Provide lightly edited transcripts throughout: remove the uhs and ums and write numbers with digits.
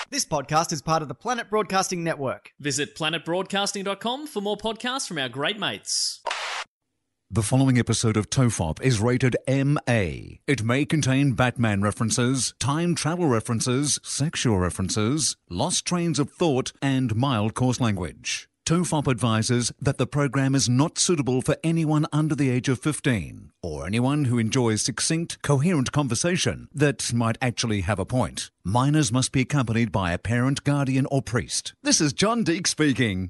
This podcast is part of the Planet Broadcasting Network. Visit planetbroadcasting.com for more podcasts from our great mates. The following episode of TOEFOP is rated MA. It may contain Batman references, time travel references, sexual references, lost trains of thought, and mild coarse language. TOEFOP advises that the program is not suitable for anyone under the age of 15 or anyone who enjoys succinct, coherent conversation that might actually have a point. Minors must be accompanied by a parent, guardian, or priest. This is John Deek speaking.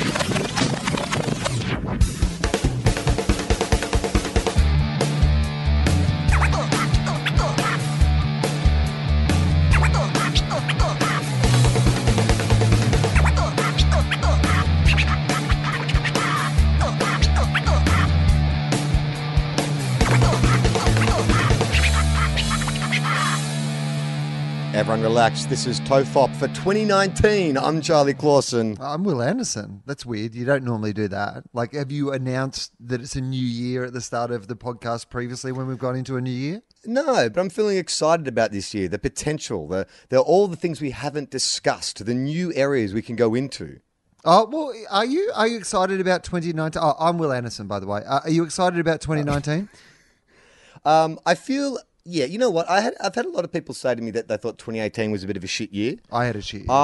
Everyone relax. This is TOEFOP for 2019. I'm Charlie Clausen. I'm Will Anderson. That's weird. You don't normally do that. Like, have you announced that it's a new year at the start of the podcast previously when we've gone into a new year? No, but I'm feeling excited about this year. The potential, all the things we haven't discussed, the new areas we can go into. Oh, well, are you excited about 2019? Oh, I'm Will Anderson, by the way. Are you excited about 2019? I feel... Yeah, you know what? I've had a lot of people say to me that they thought 2018 was a bit of a shit year. I had a shit year.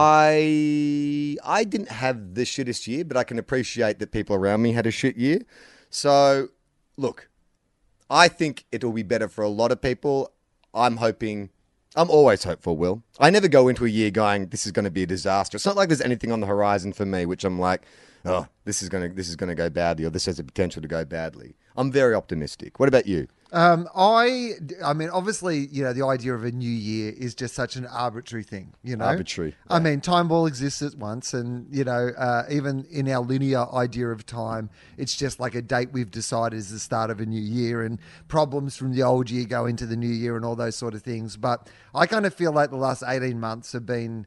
I didn't have the shittest year, but I can appreciate that people around me had a shit year. So, look, I think it'll be better for a lot of people. I'm always hopeful, Will. I never go into a year going, this is going to be a disaster. It's not like there's anything on the horizon for me, which I'm like, oh, this is going to go badly, or this has the potential to go badly. I'm very optimistic. What about you? I mean, obviously, you know, the idea of a new year is just such an arbitrary thing, you know? Arbitrary. I mean, time ball exists at once, and, you know, even in our linear idea of time, it's just like a date we've decided is the start of a new year, and problems from the old year go into the new year and all those sort of things. But I kind of feel like the last 18 months have been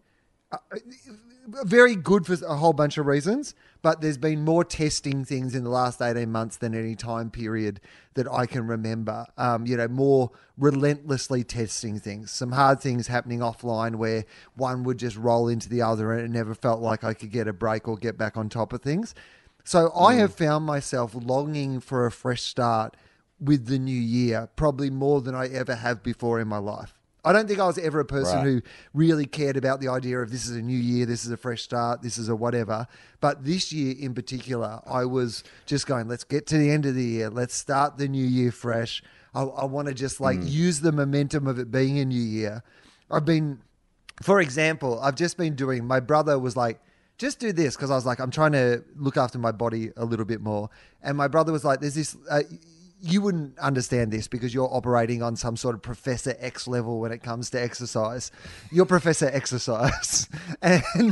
very good for a whole bunch of reasons, but there's been more testing things in the last 18 months than any time period that I can remember. You know, more relentlessly testing things. Some hard things happening offline where one would just roll into the other and it never felt like I could get a break or get back on top of things. So I have found myself longing for a fresh start with the new year, probably more than I ever have before in my life. I don't think I was ever a person who really cared about the idea of this is a new year, this is a fresh start, this is a whatever. But this year in particular, I was just going, let's get to the end of the year. Let's start the new year fresh. I want to just use the momentum of it being a new year. For example, I've just been doing, my brother was like, just do this. Because I was like, I'm trying to look after my body a little bit more. And my brother was like, there's this... you wouldn't understand this because you're operating on some sort of Professor X level when it comes to exercise. You're Professor Exercise. And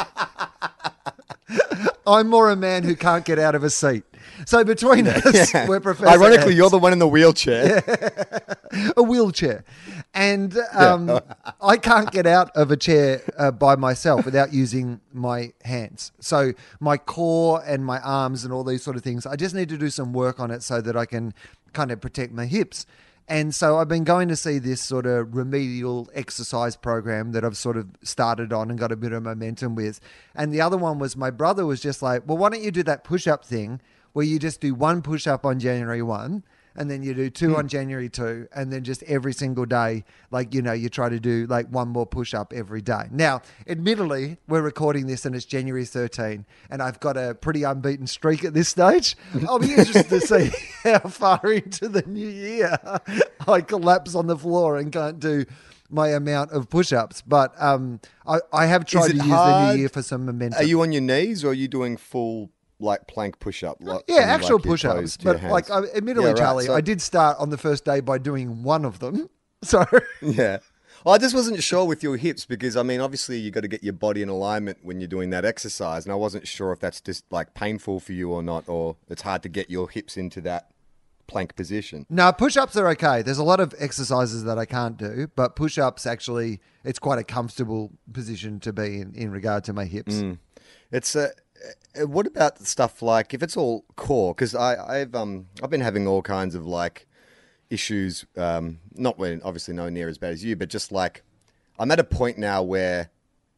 I'm more a man who can't get out of a seat. So between us, we're Professor Ironically, X. you're the one in the wheelchair. Yeah. A wheelchair. And I can't get out of a chair by myself without using my hands. So my core and my arms and all these sort of things, I just need to do some work on it so that I can kind of protect my hips. And so I've been going to see this sort of remedial exercise program that I've sort of started on and got a bit of momentum with. And the other one was my brother was just like, well, why don't you do that push-up thing where you just do one push-up on January 1 and then you do two on January 2 and then just every single day, like, you know, you try to do like one more push-up every day. Now, admittedly, we're recording this and it's January 13 and I've got a pretty unbeaten streak at this stage. I'll be interested to see how far into the new year I collapse on the floor and can't do my amount of push-ups. But I have tried to use the new year for some momentum. Are you on your knees or are you doing full... like plank push-up? Actual push-ups. But like, admittedly, Charlie, so I did start on the first day by doing one of them. So yeah. Well, I just wasn't sure with your hips because, I mean, obviously you got to get your body in alignment when you're doing that exercise. And I wasn't sure if that's just like painful for you or not, or it's hard to get your hips into that plank position. No, push-ups are okay. There's a lot of exercises that I can't do, but push-ups actually, it's quite a comfortable position to be in regard to my hips. It's what about stuff like if it's all core? Because I've been having all kinds of like issues. Not when obviously nowhere near as bad as you, but just like I'm at a point now where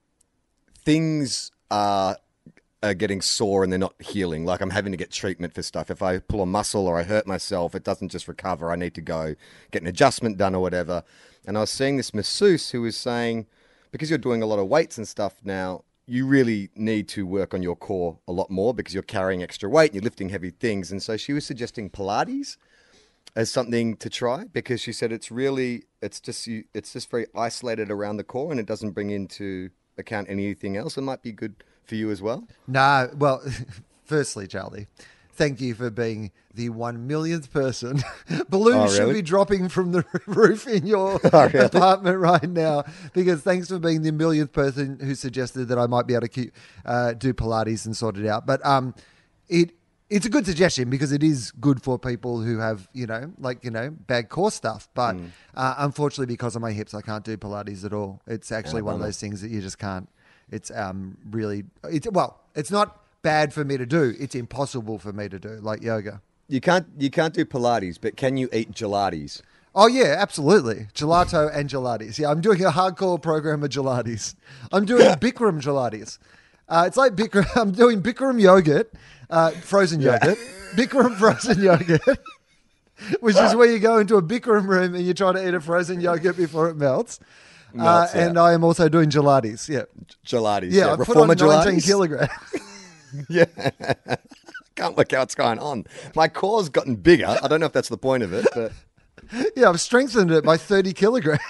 things are getting sore and they're not healing. Like I'm having to get treatment for stuff. If I pull a muscle or I hurt myself, it doesn't just recover. I need to go get an adjustment done or whatever. And I was seeing this masseuse who was saying, because you're doing a lot of weights and stuff now, you really need to work on your core a lot more because you're carrying extra weight and you're lifting heavy things. And so she was suggesting Pilates as something to try because she said it's just very isolated around the core and it doesn't bring into account anything else. It might be good for you as well. No, well, firstly, Charlie, thank you for being the 1 millionth person. Balloons should be dropping from the roof in your apartment right now because thanks for being the millionth person who suggested that I might be able to do Pilates and sort it out. But it's a good suggestion because it is good for people who have, bad core stuff. But unfortunately, because of my hips, I can't do Pilates at all. It's actually one of those things that you just can't. It's it's not bad for me to do. It's impossible for me to do, like yoga. You can't do Pilates, but can you eat gelatis? Oh, yeah, absolutely. Gelato and gelatis. Yeah, I'm doing a hardcore program of gelatis. I'm doing Bikram gelatis. It's like Bikram. I'm doing Bikram yogurt, frozen yogurt, Bikram frozen yogurt, which is where you go into a Bikram room and you try to eat a frozen yogurt before it melts. And I am also doing gelatis. Yeah. Gelatis. Yeah, I put on 19 kilograms. Yeah. Can't work out what's going on. My core's gotten bigger. I don't know if that's the point of it, but yeah, I've strengthened it by 30 kilograms.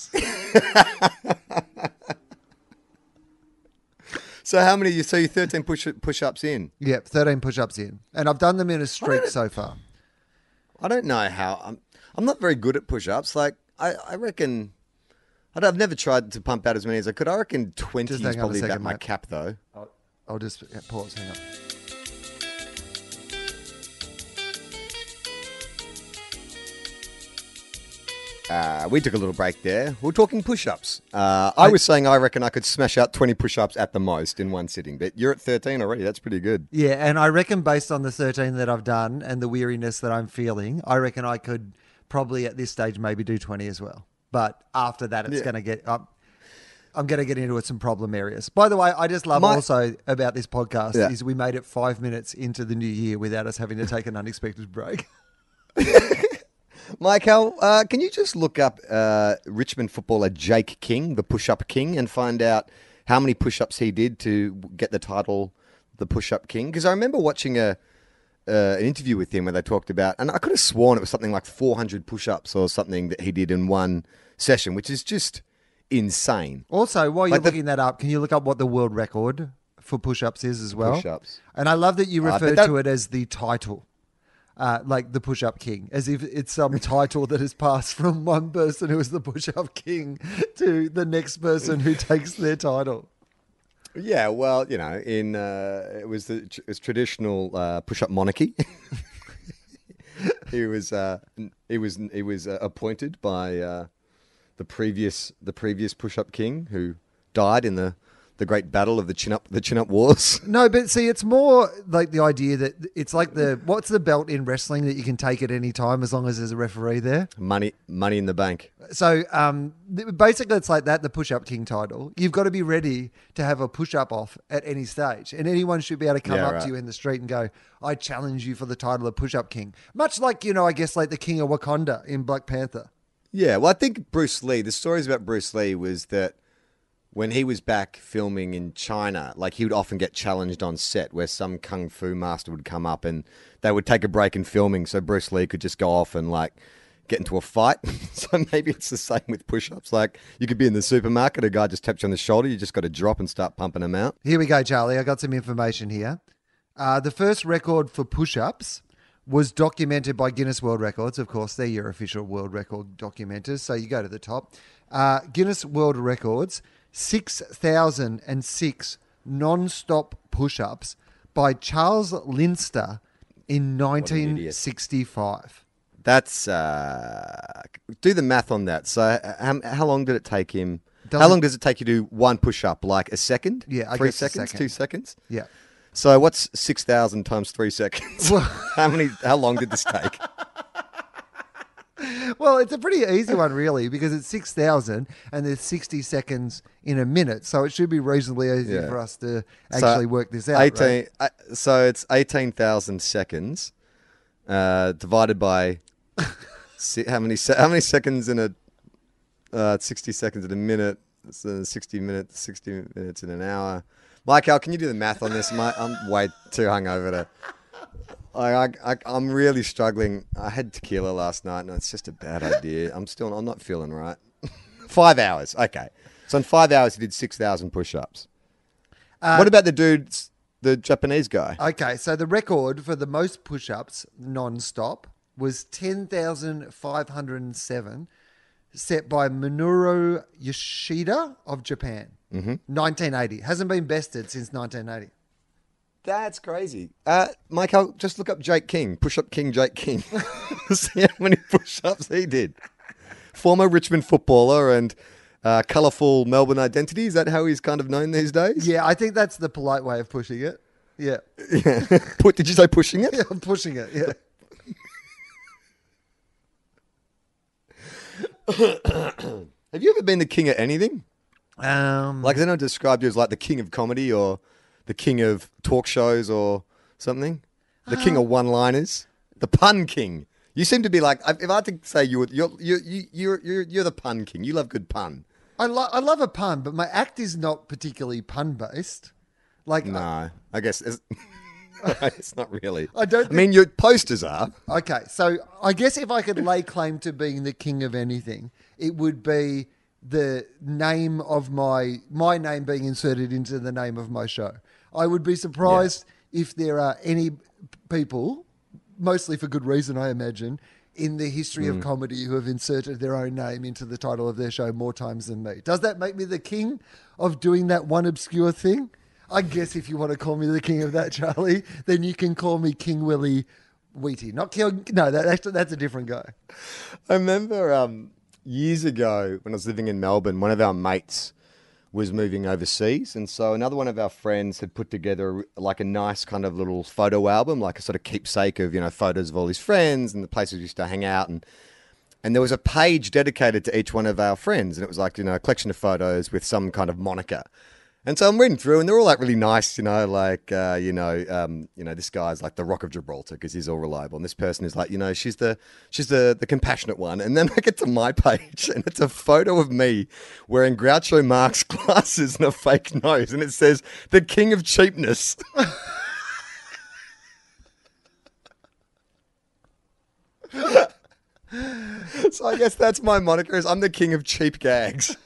So how many? So you 13 push-ups in? Yeah, 13 push-ups in, and I've done them in a streak so far. I don't know how. I'm not very good at push-ups. Like I reckon. I've never tried to pump out as many as I could. I reckon 20 is probably about my cap, though. I'll just pause. Hang on. We took a little break there. We're talking push-ups. I was saying I reckon I could smash out 20 push-ups at the most in one sitting, but you're at 13 already. That's pretty good. Yeah, and I reckon based on the 13 that I've done and the weariness that I'm feeling, I reckon I could probably at this stage maybe do 20 as well. But after that, it's going to get up. I'm going to get into some problem areas. By the way, I just love also about this podcast is we made it 5 minutes into the new year without us having to take an unexpected break. Mike, can you just look up Richmond footballer Jake King, the push-up king, and find out how many push-ups he did to get the title, the push-up king? Because I remember watching an interview with him where they talked about, and I could have sworn it was something like 400 push-ups or something that he did in one session, which is just insane. Also, while you're looking that up, can you look up what the world record for push-ups is as well? Push-ups. And I love that you refer to it as the title. Like the push-up king, as if it's some title that has passed from one person who is the push-up king to the next person who takes their title. Yeah, well, it was traditional push-up monarchy. He was appointed by the previous push-up king who died in the great battle of the chin-up wars. No, but see, it's more like the idea that it's like what's the belt in wrestling that you can take at any time as long as there's a referee there? Money in the bank. So basically it's like that, the push-up king title. You've got to be ready to have a push-up off at any stage. And anyone should be able to come up to you in the street and go, I challenge you for the title of push-up king. Much like, I guess like the king of Wakanda in Black Panther. Yeah, well, I think Bruce Lee, the stories about Bruce Lee was that when he was back filming in China, like he would often get challenged on set where some kung fu master would come up and they would take a break in filming so Bruce Lee could just go off and like get into a fight. So maybe it's the same with push-ups. Like you could be in the supermarket, a guy just taps you on the shoulder, you just got to drop and start pumping them out. Here we go, Charlie. I got some information here. The first record for push-ups was documented by Guinness World Records. Of course, they're your official world record documenters. So you go to the top. Guinness World Records, 6,006 non-stop push-ups by Charles Linster in 1965. That's do the math on that. So how long did it take him? How long does it take you to do one push-up? Like a second? Yeah, I 3 guess seconds, a second. 2 seconds? Yeah. So what's 6,000 times 3 seconds? How long did this take? Well, it's a pretty easy one, really, because it's 6,000 and there's 60 seconds in a minute. So it should be reasonably easy Yeah. for us to actually work this out. 18. Right? So it's 18,000 seconds divided by how many seconds in a 60 seconds in a minute. So 60 minutes in an hour. Michael, can you do the math on this? I'm way too hungover to. I'm really struggling. I had tequila last night, and it's just a bad idea. I'm not feeling right. 5 hours. Okay. So in 5 hours, he did 6,000 push-ups. What about the Japanese guy? Okay, so the record for the most push-ups non-stop was 10,507, set by Minoru Yoshida of Japan. 1980. Hasn't been bested since 1980. That's crazy. Michael, just look up Jake King. Push-up King Jake King. See how many push-ups he did. Former Richmond footballer and colourful Melbourne identity. Is that how he's kind of known these days? Yeah, I think that's the polite way of pushing it. Yeah. Did you say pushing it? Yeah, I'm pushing it, yeah. Have you ever been the king of anything? Like, they don't describe you as like the king of comedy or the king of talk shows or something? The king of one-liners? The pun king. You seem to be like, if I had to say you're the pun king. You love good pun. I love a pun, but my act is not particularly pun-based. Like, No, I guess it's not really. I don't I mean, your posters are. Okay, so I guess if I could lay claim to being the king of anything, it would be the name of my name being inserted into the name of my show. I would be surprised if there are any people, mostly for good reason, I imagine, in the history of comedy who have inserted their own name into the title of their show more times than me. Does that make me the king of doing that one obscure thing? I guess if you want to call me the king of that, Charlie, then you can call me King Willie Wheaty. Not King. No, that's a different guy. I remember years ago when I was living in Melbourne, one of our mates was moving overseas, and so another one of our friends had put together like a nice kind of little photo album, like a sort of keepsake of, photos of all his friends and the places we used to hang out, and there was a page dedicated to each one of our friends, and it was like, a collection of photos with some kind of moniker. And so I'm reading through, and they're all like really nice, this guy's like the Rock of Gibraltar because he's all reliable, and this person is like, she's the compassionate one. And then I get to my page, and it's a photo of me wearing Groucho Marx glasses and a fake nose, and it says the King of Cheapness. So I guess that's my moniker, is I'm the King of Cheap Gags.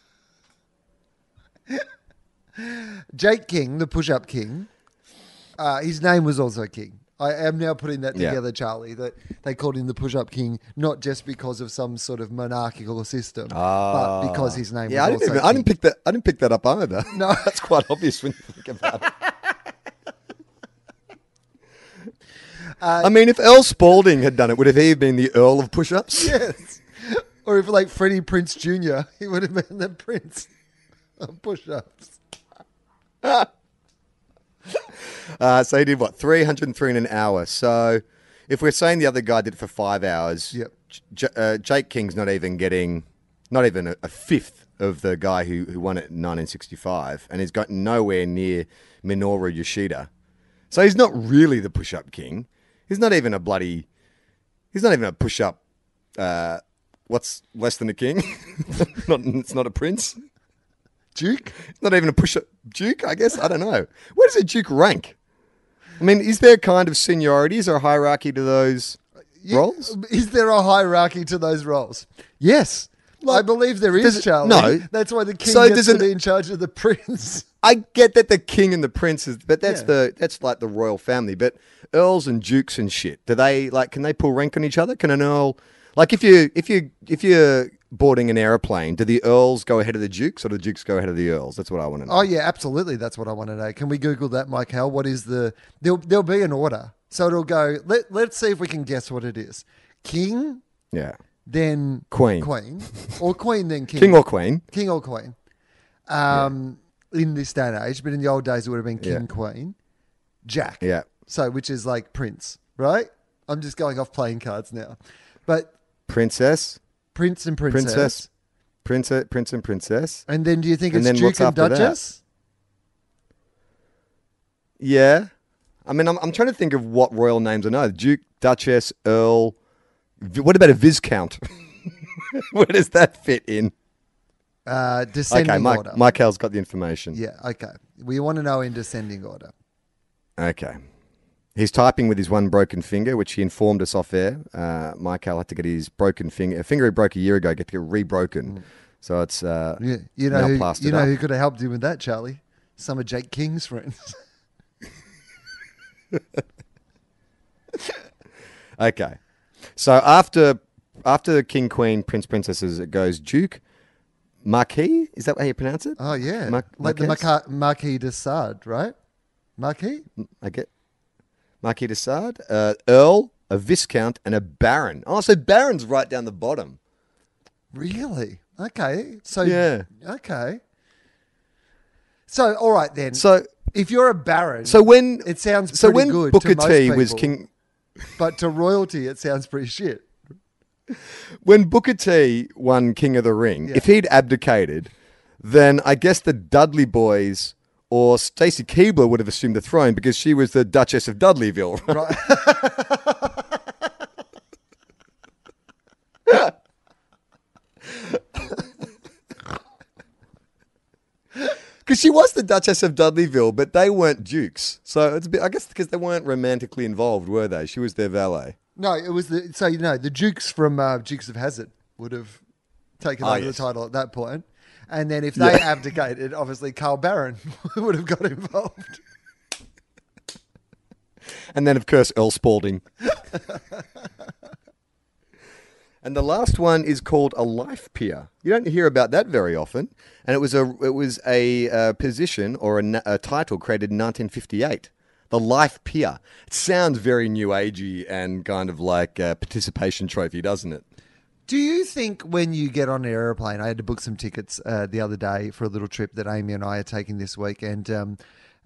Jake King, the push-up king, his name was also King. I am now putting that together, Charlie, that they called him the push-up king, not just because of some sort of monarchical system, but because his name was also King. I didn't pick that up either. No. That's quite obvious when you think about it. I mean, if Earl Spalding had done it, would have he been the Earl of push-ups? Yes. Or if like Freddie Prinze Jr., he would have been the Prince of push-ups. So he did 303 in an hour. So if we're saying the other guy did it for 5 hours, Jake King's not even a fifth of the guy who won it in 1965, and he's got nowhere near Minoru Yoshida. So he's not really the push-up king. He's not even a push-up. What's less than a king? It's not a prince. Duke? Not even a push-up Duke, I guess. I don't know. Where does a Duke rank? I mean, is there kind of seniority? Is there a hierarchy to those roles? Is there a hierarchy to those roles? Yes. I believe there is, Charlie. No. That's why the king So gets to be in charge of the prince. I get that the king and the princes, but that's like the royal family. But earls and dukes and shit, can they pull rank on each other? Can an earl, like if you're boarding an airplane, do the earls go ahead of the dukes or do the dukes go ahead of the earls? That's what I want to know. Oh yeah, absolutely. That's what I want to know. Can we Google that, Mike Hal? What is there'll be an order. So it'll go, let's see if we can guess what it is. King, then Queen. Or queen, then king. King or queen. King or queen. In this day and age, but in the old days it would have been king, queen, Jack. Yeah. So which is like prince, right? I'm just going off playing cards now. But Princess. Prince and princess. Prince and princess. And then do you think And it's then Duke what's and after that? Duchess? Yeah. I mean, I'm trying to think of what royal names I know. Duke, Duchess, Earl. What about a Viscount? Where does that fit in? Descending order. Michael's got the information. Yeah, okay. We want to know in descending order. Okay. He's typing with his one broken finger, which he informed us off air. Michael had to get his broken finger, a finger he broke a year ago, get re-broken. So it's You now know, plastered you know up. who could have helped him with that, Charlie? Some of Jake King's friends. Okay. So after King, Queen, Prince, Princesses, it goes Duke, Marquis. Is that how you pronounce it? Oh, yeah. Like Marquess? the Marquis de Sade, right? Marquis? I get Marquis de Sade, Earl, a Viscount, and a Baron. Oh, so Baron's right down the bottom. Really? Okay. So, Yeah. Okay. So, all right then. So if you're a baron, when it sounds so pretty when good Booker to most T was people, king, but to royalty, it sounds pretty shit. when Booker T won King of the Ring, Yeah. if he'd abdicated, then I guess the Dudley boys or Stacey Keebler would have assumed the throne because she was the Duchess of Dudleyville. Right. Because she was the Duchess of Dudleyville, but they weren't dukes. So it's a bit, I guess, because they weren't romantically involved, were they? She was their valet. No, it was the Dukes from Dukes of Hazzard would have taken over yes. the title at that point. And then if they abdicated, obviously Carl Barron would have got involved. And then, of course, Earl Spalding. And the last one is called a life peer. You don't hear about that very often. And it was a position or a title created in 1958. The life peer. It sounds very new agey and kind of like a participation trophy, doesn't it? Do you think when you get on an aeroplane, I had to book some tickets the other day for a little trip that Amy and I are taking this week, and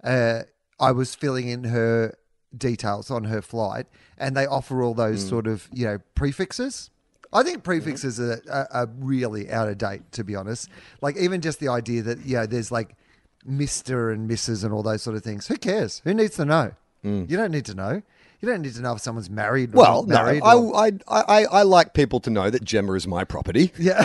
I was filling in her details on her flight, and they offer all those sort of, prefixes. I think prefixes are really out of date, to be honest. Like even just the idea that, there's like Mr. and Mrs. and all those sort of things. Who cares? Who needs to know? You don't need to know. You don't need to know if someone's married or Well, not married. no, I like people to know that Gemma is my property. Yeah.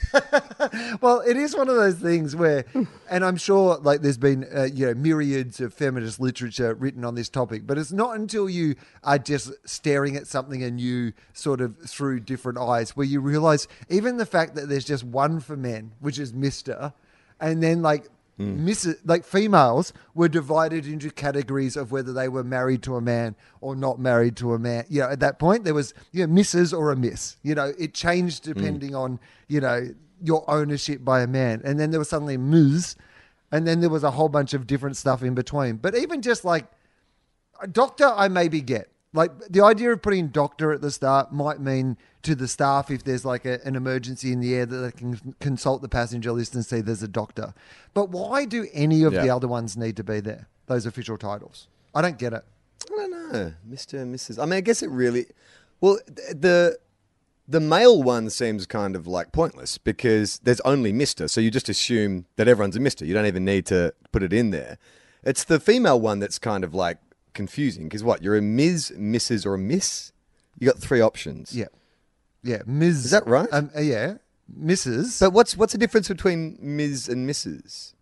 Well, it is one of those things where, and I'm sure like there's been, myriads of feminist literature written on this topic, but it's not until you are just staring at something and you sort of through different eyes where you realize even the fact that there's just one for men, which is Mr. And then like, Mrs. like females were divided into categories of whether they were married to a man or not married to a man. At that point there was Mrs. or a Miss. It changed depending on your ownership by a man, and then there was suddenly Ms. And then there was a whole bunch of different stuff in between. But even just like a doctor, I maybe get. Like the idea of putting doctor at the start might mean to the staff if there's like an emergency in the air that they can consult the passenger list and see there's a doctor. But why do any of the other ones need to be there? Those official titles. I don't get it. I don't know, Mr. and Mrs. I mean, I guess it really. Well, the male one seems kind of like pointless because there's only Mr. So you just assume that everyone's a Mr. You don't even need to put it in there. It's the female one that's kind of like confusing because what? You're a Ms., Mrs. or a Miss? You got three options. Yeah. Yeah. Ms. Is that right? Yeah. Mrs. But what's the difference between Ms. and Mrs.?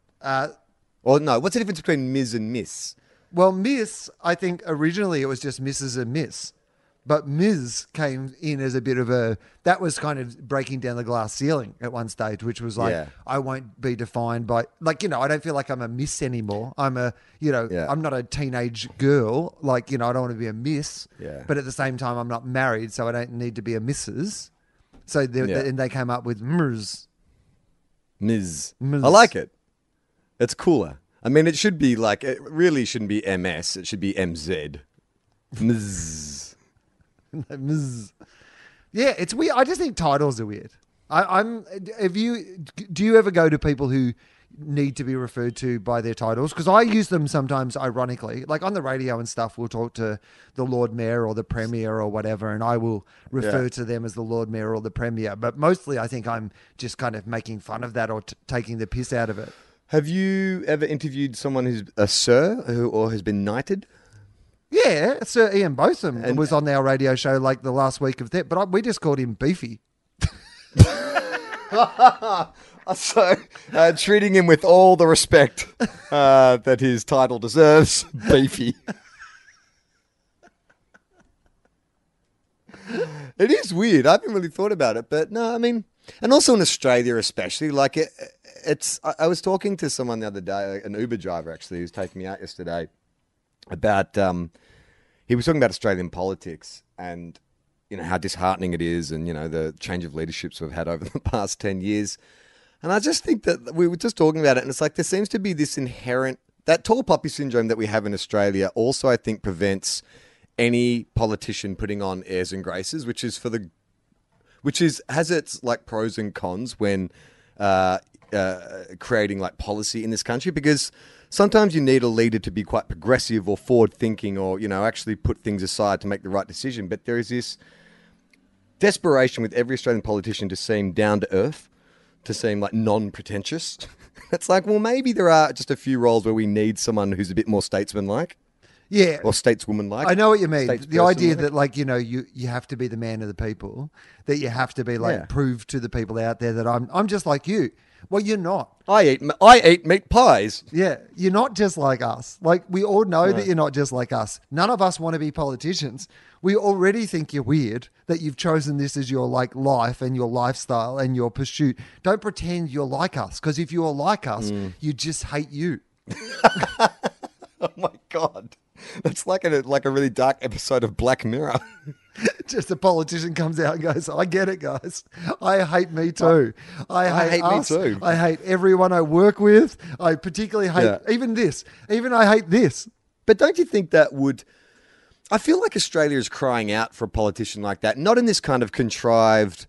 Or no, what's the difference between Ms. and Miss? Well, Miss, I think originally it was just Mrs. and Miss. But Ms. came in as a bit of that was kind of breaking down the glass ceiling at one stage, which was like, I won't be defined by, like, I don't feel like I'm a miss anymore. I'm I'm not a teenage girl. Like, I don't want to be a miss. Yeah. But at the same time, I'm not married, so I don't need to be a Mrs. So and they came up with Ms. Ms. Ms. I like it. It's cooler. I mean, it should be like, it really shouldn't be MS. It should be MZ. Ms. Ms. Yeah, it's weird. I just think titles are weird. Do you ever go to people who, need to be referred to by their titles, because I use them sometimes ironically. Like on the radio and stuff, we'll talk to the Lord Mayor or the Premier or whatever, and I will refer to them as the Lord Mayor or the Premier. But mostly I think I'm just kind of making fun of that or taking the piss out of it. Have you ever interviewed someone who's a sir or has been knighted? Yeah, Sir Ian Botham was on our radio show like the last week of that, but we just called him Beefy. So, treating him with all the respect that his title deserves, Beefy. It is weird. I haven't really thought about it, but no, I mean, and also in Australia especially, like it's. I was talking to someone the other day, an Uber driver actually, who was taking me out yesterday, about he was talking about Australian politics and how disheartening it is, and the change of leaderships we've had over the past 10 years. And I just think that we were just talking about it, and it's like there seems to be this inherent, that tall poppy syndrome that we have in Australia also, I think, prevents any politician putting on airs and graces, which has its like pros and cons when creating like policy in this country, because sometimes you need a leader to be quite progressive or forward thinking, or actually put things aside to make the right decision. But there is this desperation with every Australian politician to seem down to earth, to seem like non-pretentious. It's like, well, maybe there are just a few roles where we need someone who's a bit more statesman-like. Yeah. Or stateswoman-like. I know what you mean. The idea that, like, you have to be the man of the people, that you have to be, like, prove to the people out there that I'm just like you. Well, you're not. I eat meat pies. Yeah, you're not just like us. Like, we all know that you're not just like us. None of us want to be politicians. We already think you're weird that you've chosen this as your like life and your lifestyle and your pursuit. Don't pretend you're like us, because if you're like us, you just hate you. Oh my God. That's like a really dark episode of Black Mirror. Just a politician comes out and goes, I get it, guys. I hate me too. I hate us. Me too. I hate everyone I work with. I particularly hate even this. Even I hate this. But don't you think that would... I feel like Australia is crying out for a politician like that, not in this kind of contrived,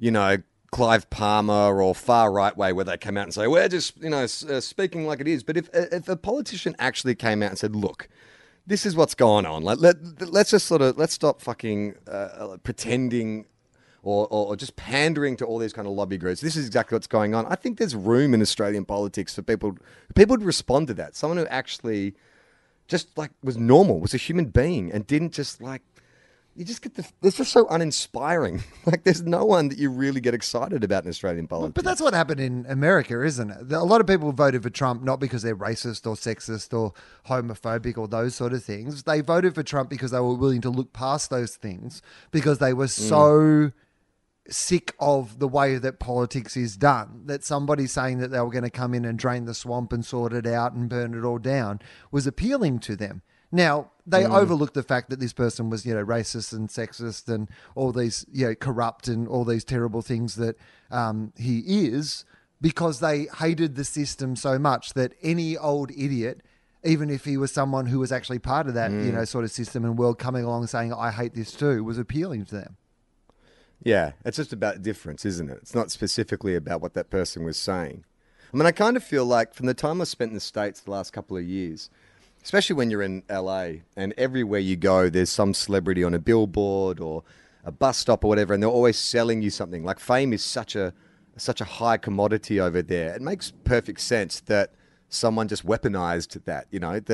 Clive Palmer or far right way where they come out and say, we're just, speaking like it is. But if a politician actually came out and said, look, this is what's going on. Like, let's just let's stop fucking pretending or just pandering to all these kind of lobby groups. This is exactly what's going on. I think there's room in Australian politics for people would respond to that. Someone who actually just like was normal, was a human being, and didn't just like, you just get it's just so uninspiring. Like there's no one that you really get excited about in Australian politics. But that's what happened in America, isn't it? A lot of people voted for Trump not because they're racist or sexist or homophobic or those sort of things. They voted for Trump because they were willing to look past those things, because they were so sick of the way that politics is done, that somebody saying that they were going to come in and drain the swamp and sort it out and burn it all down was appealing to them. Now, they overlooked the fact that this person was, racist and sexist and all these, corrupt and all these terrible things that he is, because they hated the system so much that any old idiot, even if he was someone who was actually part of that, sort of system and world, coming along and saying, I hate this too, was appealing to them. Yeah, it's just about difference, isn't it? It's not specifically about what that person was saying. I mean, I kind of feel like from the time I spent in the States the last couple of years, especially when you're in LA and everywhere you go, there's some celebrity on a billboard or a bus stop or whatever, and they're always selling you something. Like fame is such a high commodity over there. It makes perfect sense that someone just weaponized that,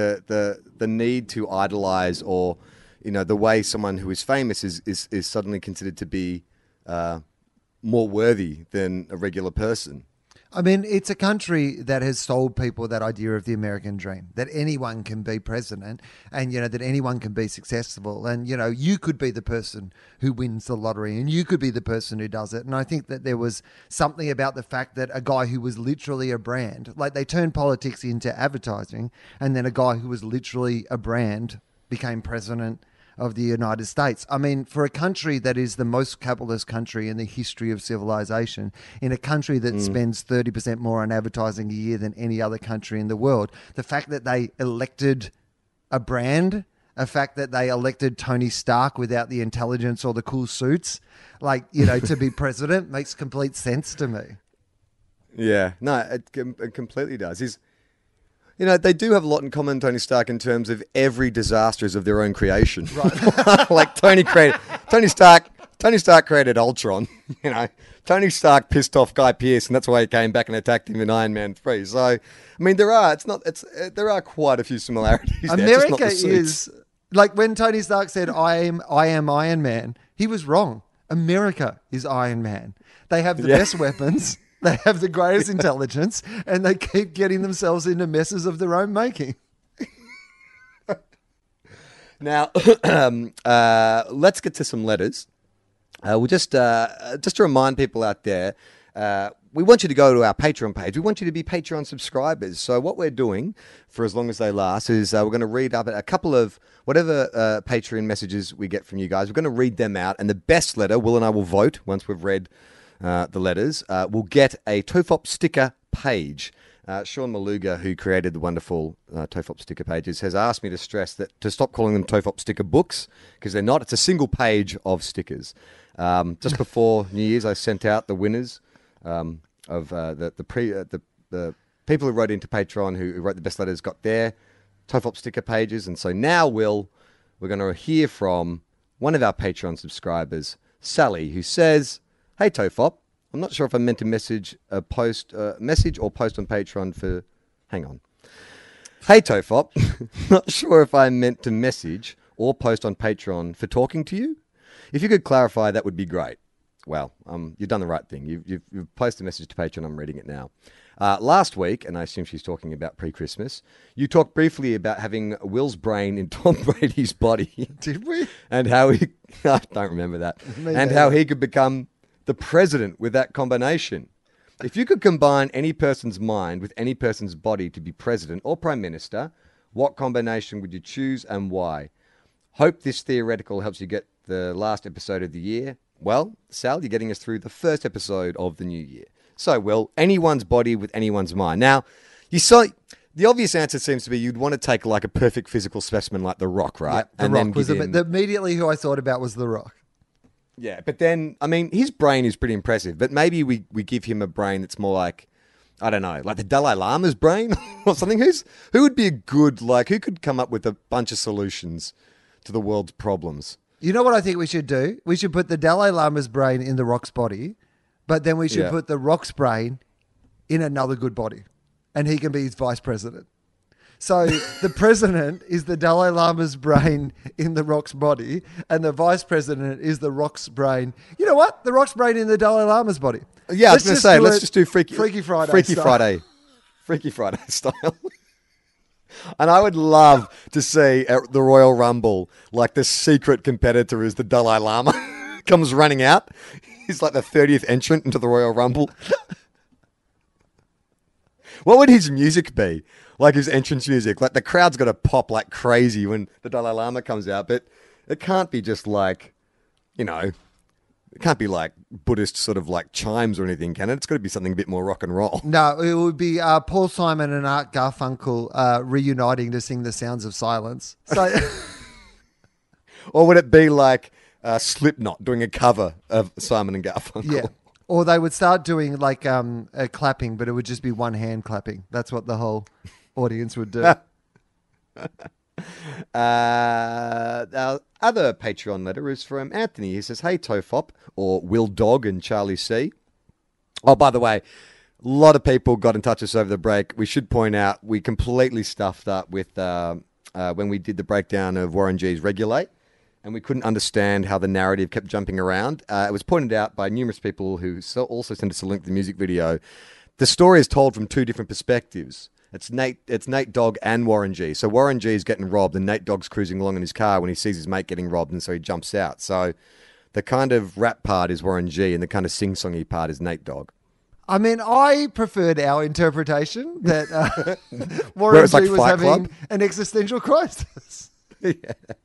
the need to idolize, or, the way someone who is famous is suddenly considered to be more worthy than a regular person. I mean, it's a country that has sold people that idea of the American dream, that anyone can be president and, that anyone can be successful. And, you could be the person who wins the lottery and you could be the person who does it. And I think that there was something about the fact that a guy who was literally a brand, like they turned politics into advertising, and then a guy who was literally a brand became president of the United States. I mean, for a country that is the most capitalist country in the history of civilization, in a country that spends 30% more on advertising a year than any other country in the world, the fact that they elected a brand, a fact that they elected Tony Stark without the intelligence or the cool suits, to be president, makes complete sense to me. Yeah, no, it completely does. They do have a lot in common, Tony Stark, in terms of every disaster is of their own creation. Right. Like Tony Stark created Ultron. Tony Stark pissed off Guy Pearce, and that's why he came back and attacked him in Iron Man 3. So, I mean, there are quite a few similarities. America is like when Tony Stark said, "I am Iron Man." He was wrong. America is Iron Man. They have the best weapons. They have the greatest intelligence, and they keep getting themselves into messes of their own making. Now, let's get to some letters. We'll just to remind people out there, we want you to go to our Patreon page. We want you to be Patreon subscribers. So what we're doing for as long as they last is we're going to read up a couple of whatever Patreon messages we get from you guys. We're going to read them out, and the best letter, Will and I will vote once we've read the letters, will get a TOFOP sticker page. Sean Maluga, who created the wonderful TOFOP sticker pages, has asked me to stress that to stop calling them TOFOP sticker books, because they're not. It's a single page of stickers. Just before New Year's, I sent out the winners of the people who wrote into Patreon who wrote the best letters got their TOFOP sticker pages. And so now, we're going to hear from one of our Patreon subscribers, Sally, who says, "Hey TOFOP, I'm not sure if I meant to message or post on Patreon for... Hang on. Hey TOFOP, not sure if I meant to message or post on Patreon for talking to you. If you could clarify, that would be great." Well, you've done the right thing. You've posted a message to Patreon. I'm reading it now. Last week, and I assume she's talking about pre-Christmas, you talked briefly about having Will's brain in Tom Brady's body. Did we? And how he... I don't remember that. How he could become the president with that combination. If you could combine any person's mind with any person's body to be president or prime minister, what combination would you choose and why? Hope this theoretical helps you get the last episode of the year. Well, Sal, you're getting us through the first episode of the new year. So, Will, anyone's body with anyone's mind. Now, you saw... The obvious answer seems to be you'd want to take like a perfect physical specimen like The Rock, right? Yeah, The Rock was immediately who I thought about was The Rock. Yeah, but then, I mean, his brain is pretty impressive, but maybe we give him a brain that's more like, I don't know, like the Dalai Lama's brain or something. Who would be a good, who could come up with a bunch of solutions to the world's problems? You know what I think we should do? We should put the Dalai Lama's brain in The Rock's body, but then we should put The Rock's brain in another good body, and he can be his vice president. So the president is the Dalai Lama's brain in The Rock's body, and the vice president is The Rock's brain. You know what? The Rock's brain in the Dalai Lama's body. Yeah, I was going to say, let's just do Freaky Friday Freaky Friday style. And I would love to see at the Royal Rumble, like the secret competitor is the Dalai Lama comes running out. He's like the 30th entrant into the Royal Rumble. What would his music be? Like his entrance music? Like the crowd's got to pop like crazy when the Dalai Lama comes out, but it can't be just like, it can't be like Buddhist sort of like chimes or anything, can it? It's got to be something a bit more rock and roll. No, it would be Paul Simon and Art Garfunkel reuniting to sing The Sounds of Silence. So, or would it be like Slipknot doing a cover of Simon and Garfunkel? Yeah. Or they would start doing like a clapping, but it would just be one hand clapping. That's what the whole audience would do. Our other Patreon letter is from Anthony. He says, "Hey TOFOP," or Will Dog and Charlie C. Oh, by the way, a lot of people got in touch with us over the break. We should point out we completely stuffed up with when we did the breakdown of Warren G's Regulate, and we couldn't understand how the narrative kept jumping around. It was pointed out by numerous people who also sent us a link to the music video. The story is told from two different perspectives. It's Nate Dogg and Warren G. So Warren G is getting robbed, and Nate Dogg's cruising along in his car when he sees his mate getting robbed, and so he jumps out. So the kind of rap part is Warren G, and the kind of sing-songy part is Nate Dogg. I mean, I preferred our interpretation that Warren G was having an existential crisis. Yeah.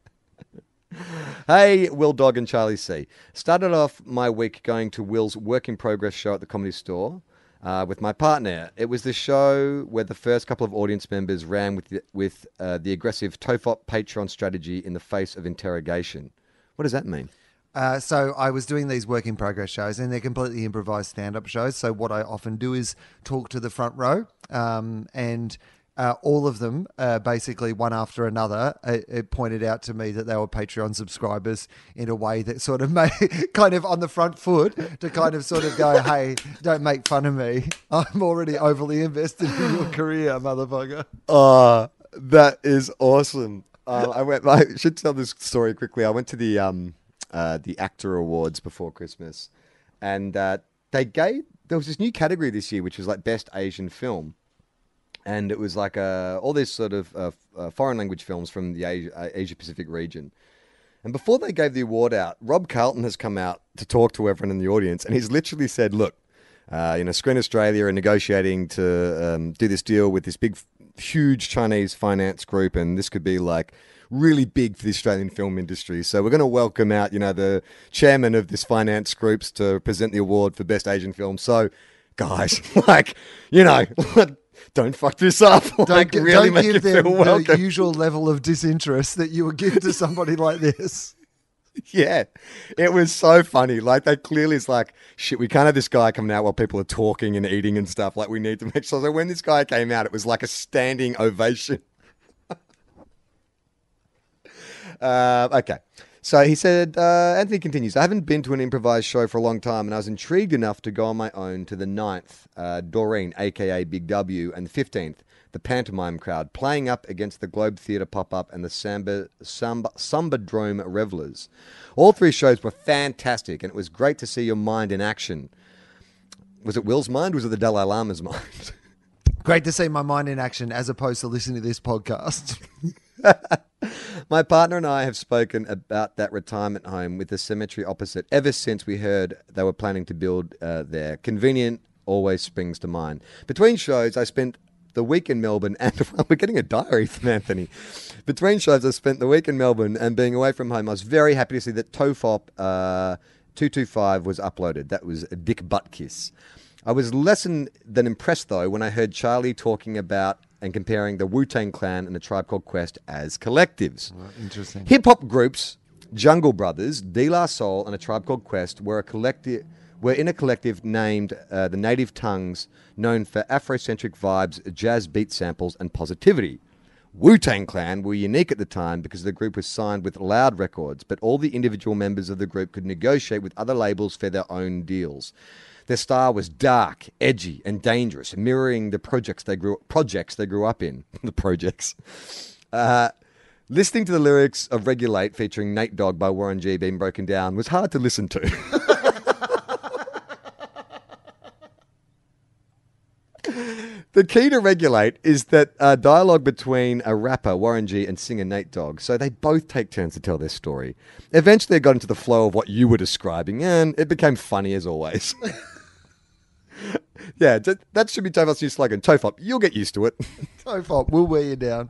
Hey, Will Dog and Charlie C. Started off my week going to Will's work in progress show at the Comedy Store with my partner. It was the show where the first couple of audience members ran with the aggressive TOFOP Patreon strategy in the face of interrogation. What does that mean? So I was doing these work in progress shows, and they're completely improvised stand-up shows. So what I often do is talk to the front row, and all of them, basically one after another, it pointed out to me that they were Patreon subscribers in a way that sort of made kind of on the front foot to kind of sort of go, hey, don't make fun of me. I'm already overly invested in your career, motherfucker. Oh, that is awesome. I should tell this story quickly. I went to the Actor Awards before Christmas, and there was this new category this year, which was like Best Asian Film. And it was like all these sort of foreign language films from the Asia Pacific region. And before they gave the award out, Rob Carlton has come out to talk to everyone in the audience, and he's literally said, look, Screen Australia are negotiating to do this deal with this big, huge Chinese finance group, and this could be like really big for the Australian film industry. So we're going to welcome out, the chairman of this finance groups to present the award for Best Asian Film. So, guys, don't fuck this up. Don't give them the usual level of disinterest that you would give to somebody like this. Yeah, it was so funny. Like, they clearly, it's like, shit, we can't have this guy coming out while people are talking and eating and stuff. Like, we need to make sure. So when this guy came out, it was like a standing ovation. Okay. So he said, Anthony continues, I haven't been to an improvised show for a long time, and I was intrigued enough to go on my own to the 9th, Doreen, a.k.a. Big W, and the 15th, the Pantomime Crowd, playing up against the Globe Theatre Pop-Up and the Sambadrome Revellers. All three shows were fantastic, and it was great to see your mind in action. Was it Will's mind, or was it the Dalai Lama's mind? Great to see my mind in action, as opposed to listening to this podcast. My partner and I have spoken about that retirement home with the cemetery opposite ever since we heard they were planning to build there. Convenient always springs to mind. Between shows, I spent the week in Melbourne, and we're getting a diary from Anthony. Between shows, I spent the week in Melbourne, and being away from home, I was very happy to see that TOEFOP 225 was uploaded. That was a dick butt kiss. I was less than impressed, though, when I heard Charlie talking about and comparing the Wu-Tang Clan and the Tribe Called Quest as collectives. Oh, interesting. Hip-hop groups, Jungle Brothers, De La Soul, and a Tribe Called Quest were in a collective named the Native Tongues, known for Afrocentric vibes, jazz beat samples, and positivity. Wu-Tang Clan were unique at the time because the group was signed with Loud Records, but all the individual members of the group could negotiate with other labels for their own deals. Their style was dark, edgy, and dangerous, mirroring the projects they grew up in. The projects. Listening to the lyrics of Regulate featuring Nate Dogg by Warren G being broken down was hard to listen to. The key to Regulate is that dialogue between a rapper, Warren G, and singer Nate Dogg. So they both take turns to tell their story. Eventually, it got into the flow of what you were describing, and it became funny as always. Yeah, that should be TOEFOP's new slogan. TOEFOP, you'll get used to it. TOEFOP, we'll wear you down.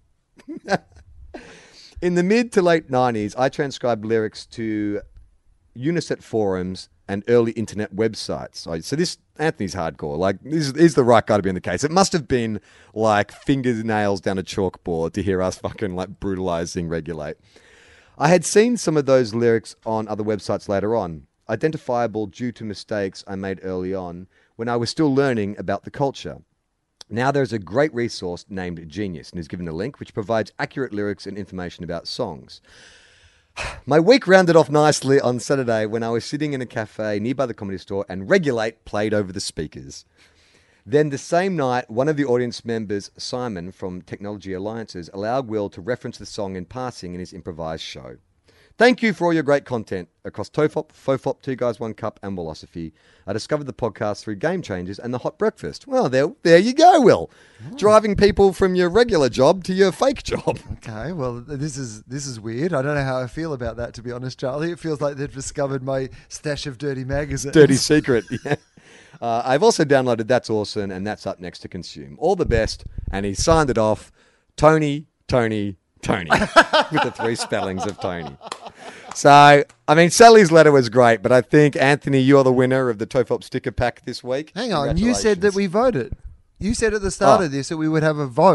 In the mid to late 90s, I transcribed lyrics to Unisat forums and early internet websites. So this, Anthony's hardcore. Like, he's the right guy to be in the case. It must have been like fingernails down a chalkboard to hear us fucking like brutalizing Regulate. I had seen some of those lyrics on other websites later on, identifiable due to mistakes I made early on when I was still learning about the culture. Now there's a great resource named Genius, and is given a link which provides accurate lyrics and information about songs. My week rounded off nicely on Saturday when I was sitting in a cafe nearby the Comedy Store and Regulate played over the speakers. Then the same night, one of the audience members, Simon from Technology Alliances, allowed Will to reference the song in passing in his improvised show. Thank you for all your great content across TOEFOP, FOFOP, 2 Guys, 1 Cup, and Willosophy. I discovered the podcast through Game Changers and the Hot Breakfast. Well, there you go, Will. Oh. Driving people from your regular job to your fake job. Okay, well, this is weird. I don't know how I feel about that, to be honest, Charlie. It feels like they've discovered my stash of dirty magazines. Dirty secret, yeah. I've also downloaded That's Awesome, and that's up next to consume. All the best, and he signed it off, Tony, with the 3 spellings of Tony. So, I mean, Sally's letter was great, but I think, Anthony, you are the winner of the TOEFOP sticker pack this week. Hang on, you said that we voted. You said at the start of this that we would have a vote.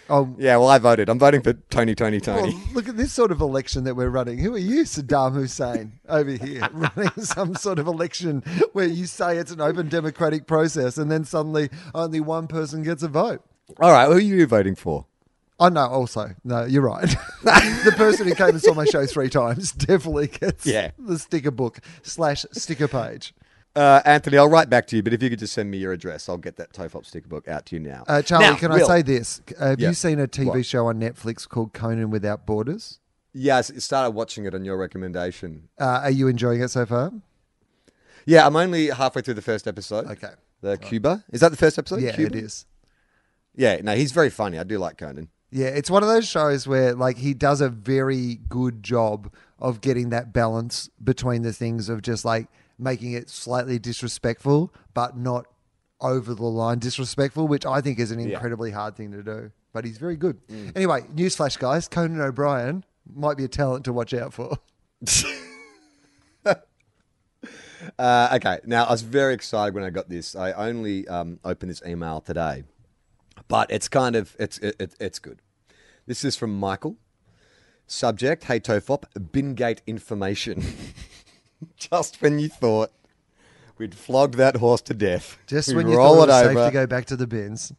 Oh, Yeah, well, I voted. I'm voting for Tony. well, look at this sort of election that we're running. Who are you, Saddam Hussein, over here, running some sort of election where you say it's an open democratic process and then suddenly only one person gets a vote? All right, who are you voting for? Oh, no, also. No, you're right. The person who came and saw my show 3 times definitely gets the sticker book / sticker page. Anthony, I'll write back to you, but if you could just send me your address, I'll get that TOEFOP sticker book out to you now. Charlie, Now, can Will. I say this? Have Yeah. you seen a TV What? show on Netflix called Conan Without Borders? Yes, I started watching it on your recommendation. Are you enjoying it so far? Yeah, I'm only halfway through the first episode. Okay. The Cuba. Is that the first episode? Yeah, Cuba? it is. Yeah, no, he's very funny. I do like Conan. Yeah, it's one of those shows where like he does a very good job of getting that balance between the things of just like making it slightly disrespectful, but not over the line disrespectful, which I think is an incredibly hard thing to do. But he's very good. Anyway, newsflash, guys. Conan O'Brien might be a talent to watch out for. Okay, now I was very excited when I got this. I only opened this email today, but it's kind of it's good. This is from Michael. Subject: Hey Tofop, Bingate information. Just when you thought we'd flogged that horse to death, Just we when you roll thought it was it safe over. to go back to the bins.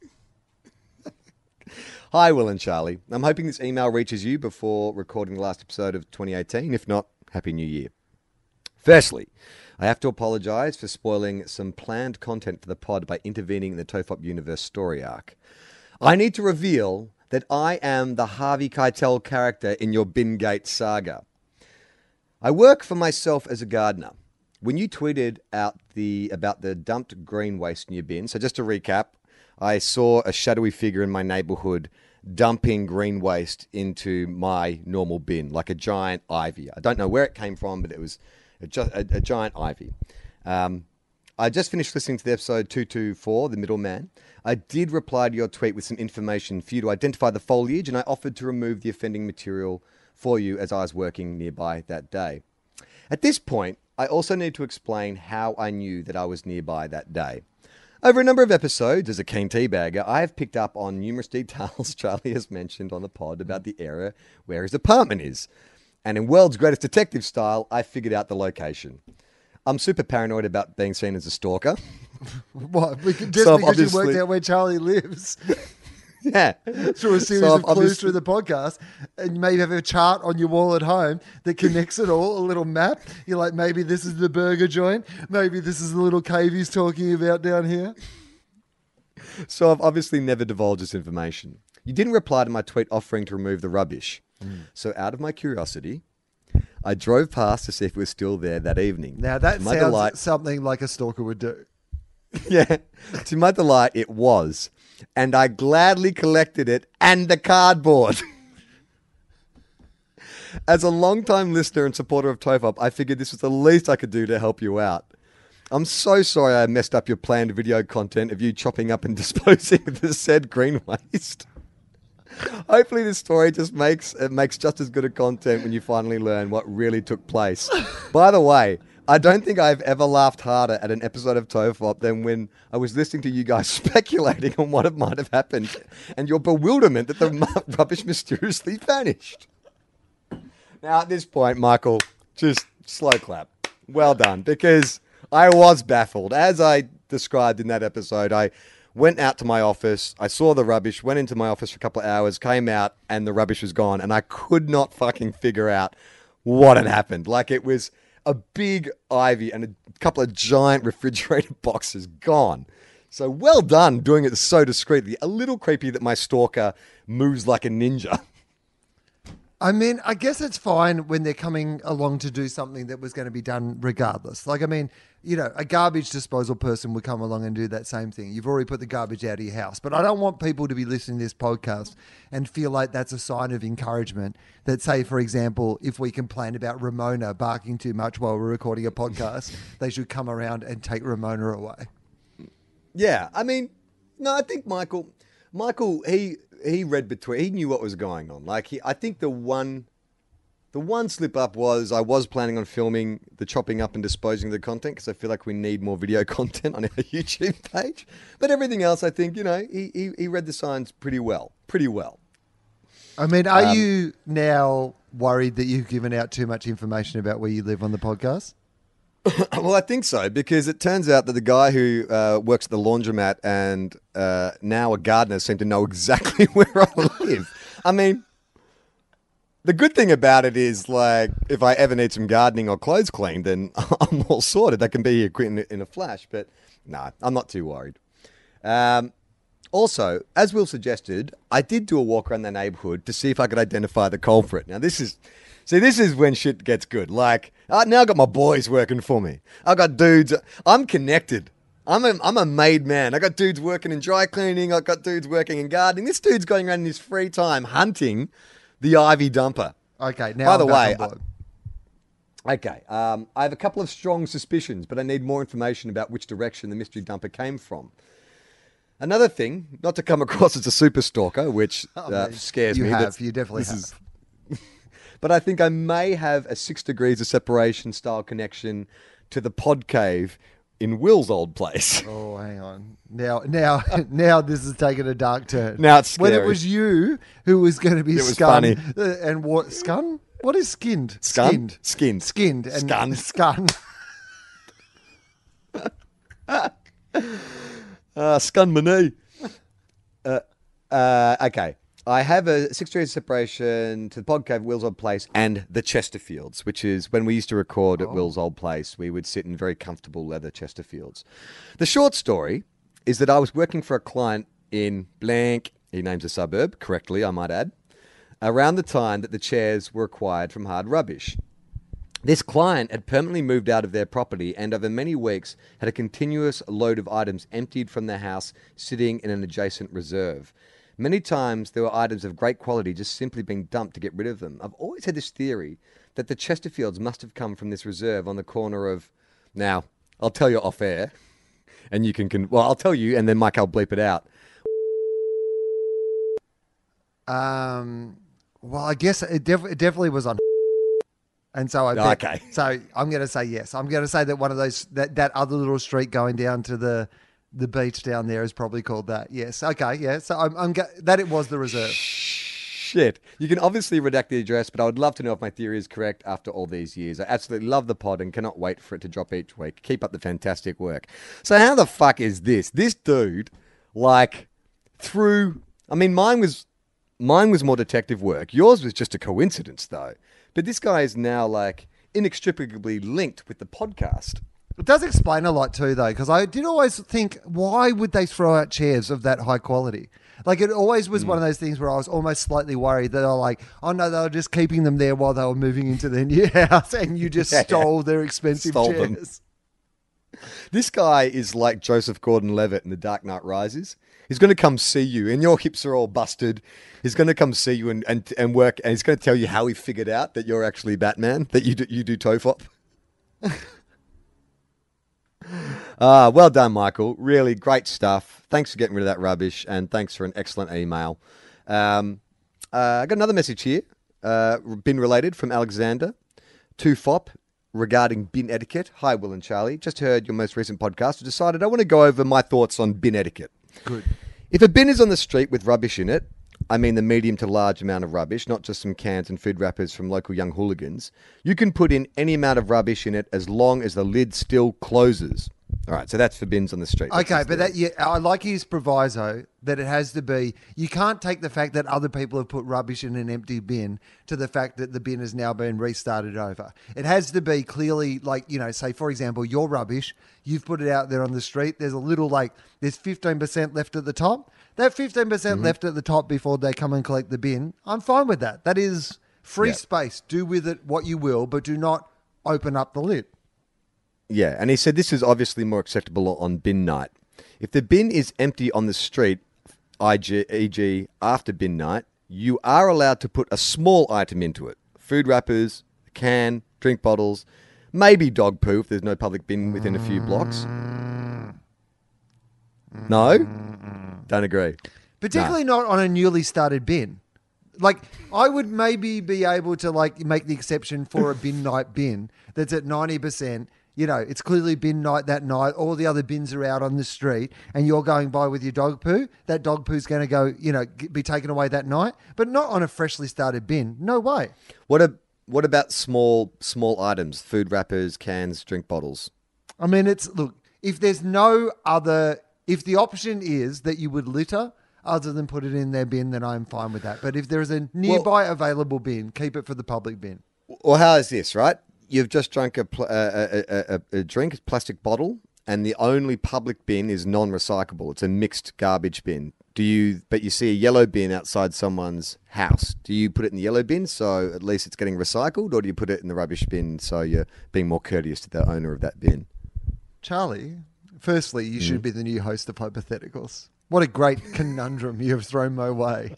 Hi, Will and Charlie. I'm hoping this email reaches you before recording the last episode of 2018. If not, Happy New Year. Firstly, I have to apologise for spoiling some planned content for the pod by intervening in the Tofop universe story arc. I need to reveal that I am the Harvey Keitel character in your Bingate saga. I work for myself as a gardener. When you tweeted out about the dumped green waste in your bin, so just to recap, I saw a shadowy figure in my neighbourhood dumping green waste into my normal bin, like a giant ivy. I don't know where it came from, but it was a giant ivy. I just finished listening to the episode 224, The Middleman. I did reply to your tweet with some information for you to identify the foliage, and I offered to remove the offending material for you as I was working nearby that day. At this point, I also need to explain how I knew that I was nearby that day. Over a number of episodes, as a keen teabagger, I have picked up on numerous details Charlie has mentioned on the pod about the area where his apartment is. And in World's Greatest Detective style, I figured out the location. I'm super paranoid about being seen as a stalker. What? Just So because you obviously- worked out where Charlie lives Yeah. through a series So of clues obviously- through the podcast, and you maybe have a chart on your wall at home that connects it all, a little map. You're like, maybe this is the burger joint. Maybe this is the little cave he's talking about down here. So I've obviously never divulged this information. You didn't reply to my tweet offering to remove the rubbish. So out of my curiosity, I drove past to see if it was still there that evening. Now that To my sounds delight, something like a stalker would do. yeah. To my delight, it was. And I gladly collected it and the cardboard. As a long-time listener and supporter of Tofop, I figured this was the least I could do to help you out. I'm so sorry I messed up your planned video content of you chopping up and disposing of the said green waste. Hopefully this story just makes just as good a content when you finally learn what really took place. By the way, I don't think I've ever laughed harder at an episode of Tofop than when I was listening to you guys speculating on what might have happened and your bewilderment that the rubbish mysteriously vanished. Now at this point, Michael, just slow clap. Well done, because I was baffled. As I described in that episode, I went out to my office, I saw the rubbish, went into my office for a couple of hours, came out, and the rubbish was gone. And I could not fucking figure out what had happened. Like, it was a big ivy and a couple of giant refrigerated boxes gone. So well done doing it so discreetly. A little creepy that my stalker moves like a ninja. I mean, I guess it's fine when they're coming along to do something that was going to be done regardless. Like, I mean, you know, a garbage disposal person would come along and do that same thing. You've already put the garbage out of your house. But I don't want people to be listening to this podcast and feel like that's a sign of encouragement. That, say, for example, if we complain about Ramona barking too much while we're recording a podcast, they should come around and take Ramona away. Yeah, I mean, no, I think Michael, he read between, he knew what was going on. Like, I think the one The one slip up was I was planning on filming the chopping up and disposing of the content because I feel like we need more video content on our YouTube page. But everything else, I think, he read the signs pretty well. Pretty well. I mean, are you now worried that you've given out too much information about where you live on the podcast? Well, I think so, because it turns out that the guy who works at the laundromat and now a gardener seem to know exactly where I live. I mean, the good thing about it is, like, if I ever need some gardening or clothes cleaned, then I'm all sorted. I can be here in a flash, but no, I'm not too worried. Also, as Will suggested, I did do a walk around the neighborhood to see if I could identify the culprit. Now, this is when shit gets good. Like, now I got my boys working for me. I got dudes. I'm connected. I'm a made man. I got dudes working in dry cleaning. I got dudes working in gardening. This dude's going around in his free time hunting the ivy dumper. Okay, now By the I'm back way, on board. Okay, I have a couple of strong suspicions, but I need more information about which direction the mystery dumper came from. Another thing, not to come across as a super stalker, which scares you me. You definitely have. But I think I may have a 6 degrees of separation style connection to the pod cave in Will's old place. Oh, hang on. Now, this is taking a dark turn. Now it's scary. When it was you who was going to be was scun, funny. And what scun? What is skinned? Scun? Skinned. Skinned and Scun. scun. Scun my knee. Okay. I have a 6 degrees separation to the pod cave, Will's old place, and the Chesterfields, which is when we used to record at Will's old place, we would sit in very comfortable leather Chesterfields. The short story is that I was working for a client in blank, he names a suburb, correctly, I might add, around the time that the chairs were acquired from Hard Rubbish. This client had permanently moved out of their property and over many weeks had a continuous load of items emptied from their house sitting in an adjacent reserve. Many times there were items of great quality just simply being dumped to get rid of them. I've always had this theory that the Chesterfields must have come from this reserve on the corner of... Now, I'll tell you off air, and you can... Well, I'll tell you, and then Mike, I'll bleep it out. Well, I guess it definitely was on. And so So I'm going to say yes. I'm going to say that one of those that other little street going down to the beach down there is probably called that. Yes. Okay. Yeah. So that it was the reserve. Shit. You can obviously redact the address, but I would love to know if my theory is correct after all these years. I absolutely love the pod and cannot wait for it to drop each week. Keep up the fantastic work. So how the fuck is this? This dude, like, through... I mean, mine was more detective work. Yours was just a coincidence, though. But this guy is now, like, inextricably linked with the podcast. It does explain a lot too, though, because I did always think, why would they throw out chairs of that high quality? Like, it always was one of those things where I was almost slightly worried that they were like, oh no, they were just keeping them there while they were moving into their new house and you just stole their expensive chairs. This guy is like Joseph Gordon-Levitt in The Dark Knight Rises. He's going to come see you, and your hips are all busted. He's going to come see you and work, and he's going to tell you how he figured out that you're actually Batman, that you do TOEFOP. Well done, Michael. Really great stuff. Thanks for getting rid of that rubbish, and thanks for an excellent email. I got another message here, bin related from Alexander. TOEFOP regarding bin etiquette. Hi, Will and Charlie. Just heard your most recent podcast. I decided I want to go over my thoughts on bin etiquette. Good. If a bin is on the street with rubbish in it, I mean the medium to large amount of rubbish, not just some cans and food wrappers from local young hooligans, you can put in any amount of rubbish in it as long as the lid still closes. All right, so that's for bins on the street. Okay, but I like his proviso that it has to be, you can't take the fact that other people have put rubbish in an empty bin to the fact that the bin has now been restarted over. It has to be clearly, like, say, for example, your rubbish, you've put it out there on the street, there's a little, there's 15% left at the top. That 15% left at the top before they come and collect the bin, I'm fine with that. That is free space. Do with it what you will, but do not open up the lid. Yeah, and he said this is obviously more acceptable on bin night. If the bin is empty on the street, e.g. after bin night, you are allowed to put a small item into it. Food wrappers, a can, drink bottles, maybe dog poo if there's no public bin within a few blocks. No? Don't agree. Particularly not on a newly started bin. Like, I would maybe be able to like make the exception for a bin night bin that's at 90%. You know, it's clearly bin night that night. All the other bins are out on the street and you're going by with your dog poo. That dog poo's going to go, you know, be taken away that night, but not on a freshly started bin. No way. What about small items, food wrappers, cans, drink bottles? I mean, look, if there's no other, if the option is that you would litter other than put it in their bin, then I'm fine with that. But if there's a nearby available bin, keep it for the public bin. Well, how is this, right? You've just drunk a drink, a plastic bottle, and the only public bin is non-recyclable. It's a mixed garbage bin. But you see a yellow bin outside someone's house. Do you put it in the yellow bin so at least it's getting recycled, or do you put it in the rubbish bin so you're being more courteous to the owner of that bin? Charlie, firstly, you should be the new host of Hypotheticals. What a great conundrum you have thrown my way.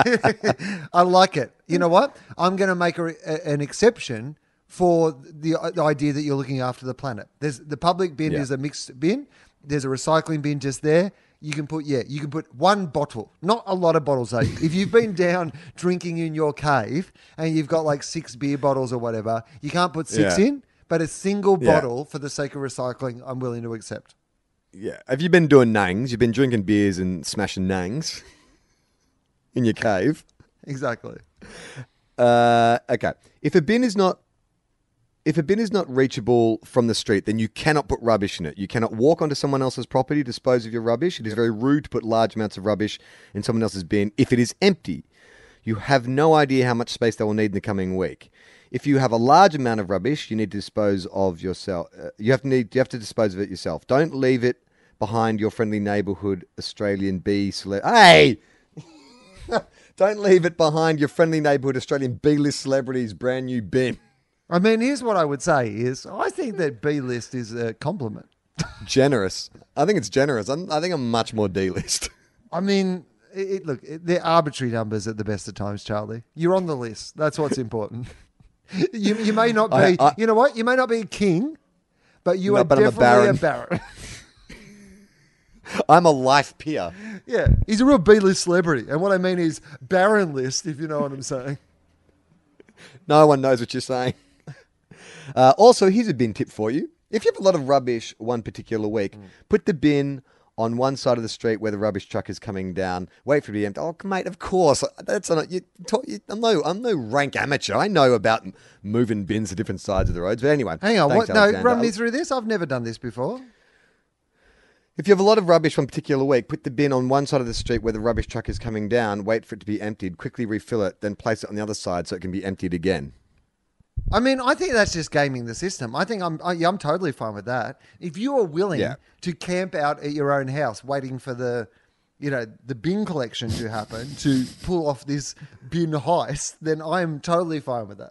I like it. You know what? I'm going to make an exception for the idea that you're looking after the planet. The public bin is a mixed bin. There's a recycling bin just there. You can put one bottle, not a lot of bottles. If you've been down drinking in your cave and you've got like 6 beer bottles or whatever, you can't put 6 in, but a single bottle for the sake of recycling, I'm willing to accept. Yeah. Have you been doing nangs? You've been drinking beers and smashing nangs in your cave? Exactly. Okay. If a bin is not reachable from the street, then you cannot put rubbish in it. You cannot walk onto someone else's property to dispose of your rubbish. It is very rude to put large amounts of rubbish in someone else's bin if it is empty. You have no idea how much space they will need in the coming week. If you have a large amount of rubbish, you need to dispose of yourself. You have to dispose of it yourself. Don't leave it behind your friendly neighbourhood Australian Hey! Don't leave it behind your friendly neighbourhood Australian B-list celebrities' brand new bin. I mean, here's what I would say is I think that B-list is a compliment. Generous. I think it's generous. I think I'm much more D-list. I mean, look, they're arbitrary numbers at the best of times, Charlie. You're on the list. That's what's important. You may not be, you know what? You may not be a king, but you are definitely a baron. I'm a life peer. Yeah, he's a real B-list celebrity. And what I mean is baron list, if you know what I'm saying. No one knows what you're saying. Also, here's a bin tip for you. If you have a lot of rubbish one particular week, put the bin on one side of the street where the rubbish truck is coming down. Wait for it to be empty. Oh, mate, of course. I'm no rank amateur. I know about moving bins to different sides of the roads. But anyway. Hang on. Thanks, run me through this. I've never done this before. If you have a lot of rubbish one particular week, put the bin on one side of the street where the rubbish truck is coming down, wait for it to be emptied, quickly refill it, then place it on the other side so it can be emptied again. I mean, I think that's just gaming the system. I think I'm totally fine with that. If you are willing to camp out at your own house waiting for the bin collection to happen to pull off this bin heist, then I am totally fine with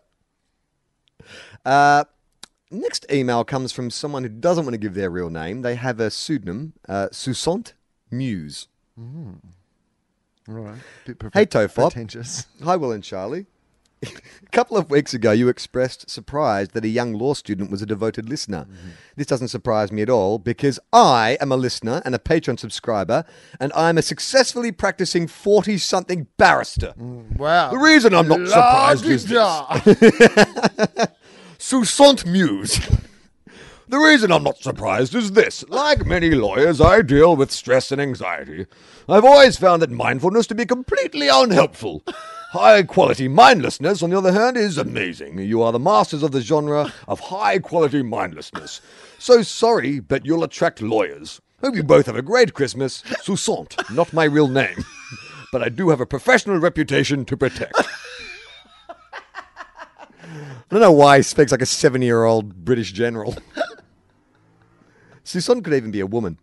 that. Next email comes from someone who doesn't want to give their real name. They have a pseudonym, Susant Muse. All right. Hey, Tofop. Pretentious. Hi, Will and Charlie. A couple of weeks ago, you expressed surprise that a young law student was a devoted listener. This doesn't surprise me at all because I am a listener and a Patreon subscriber, and I'm a successfully practicing 40-something barrister. Wow. The reason I'm not surprised is this. Susant Muse. The reason I'm not surprised is this. Like many lawyers, I deal with stress and anxiety. I've always found that mindfulness to be completely unhelpful. High-quality mindlessness, on the other hand, is amazing. You are the masters of the genre of high-quality mindlessness. So sorry, but you'll attract lawyers. Hope you both have a great Christmas. Susant, not my real name. But I do have a professional reputation to protect. I don't know why he speaks like a 70-year-old British general. Susant could even be a woman.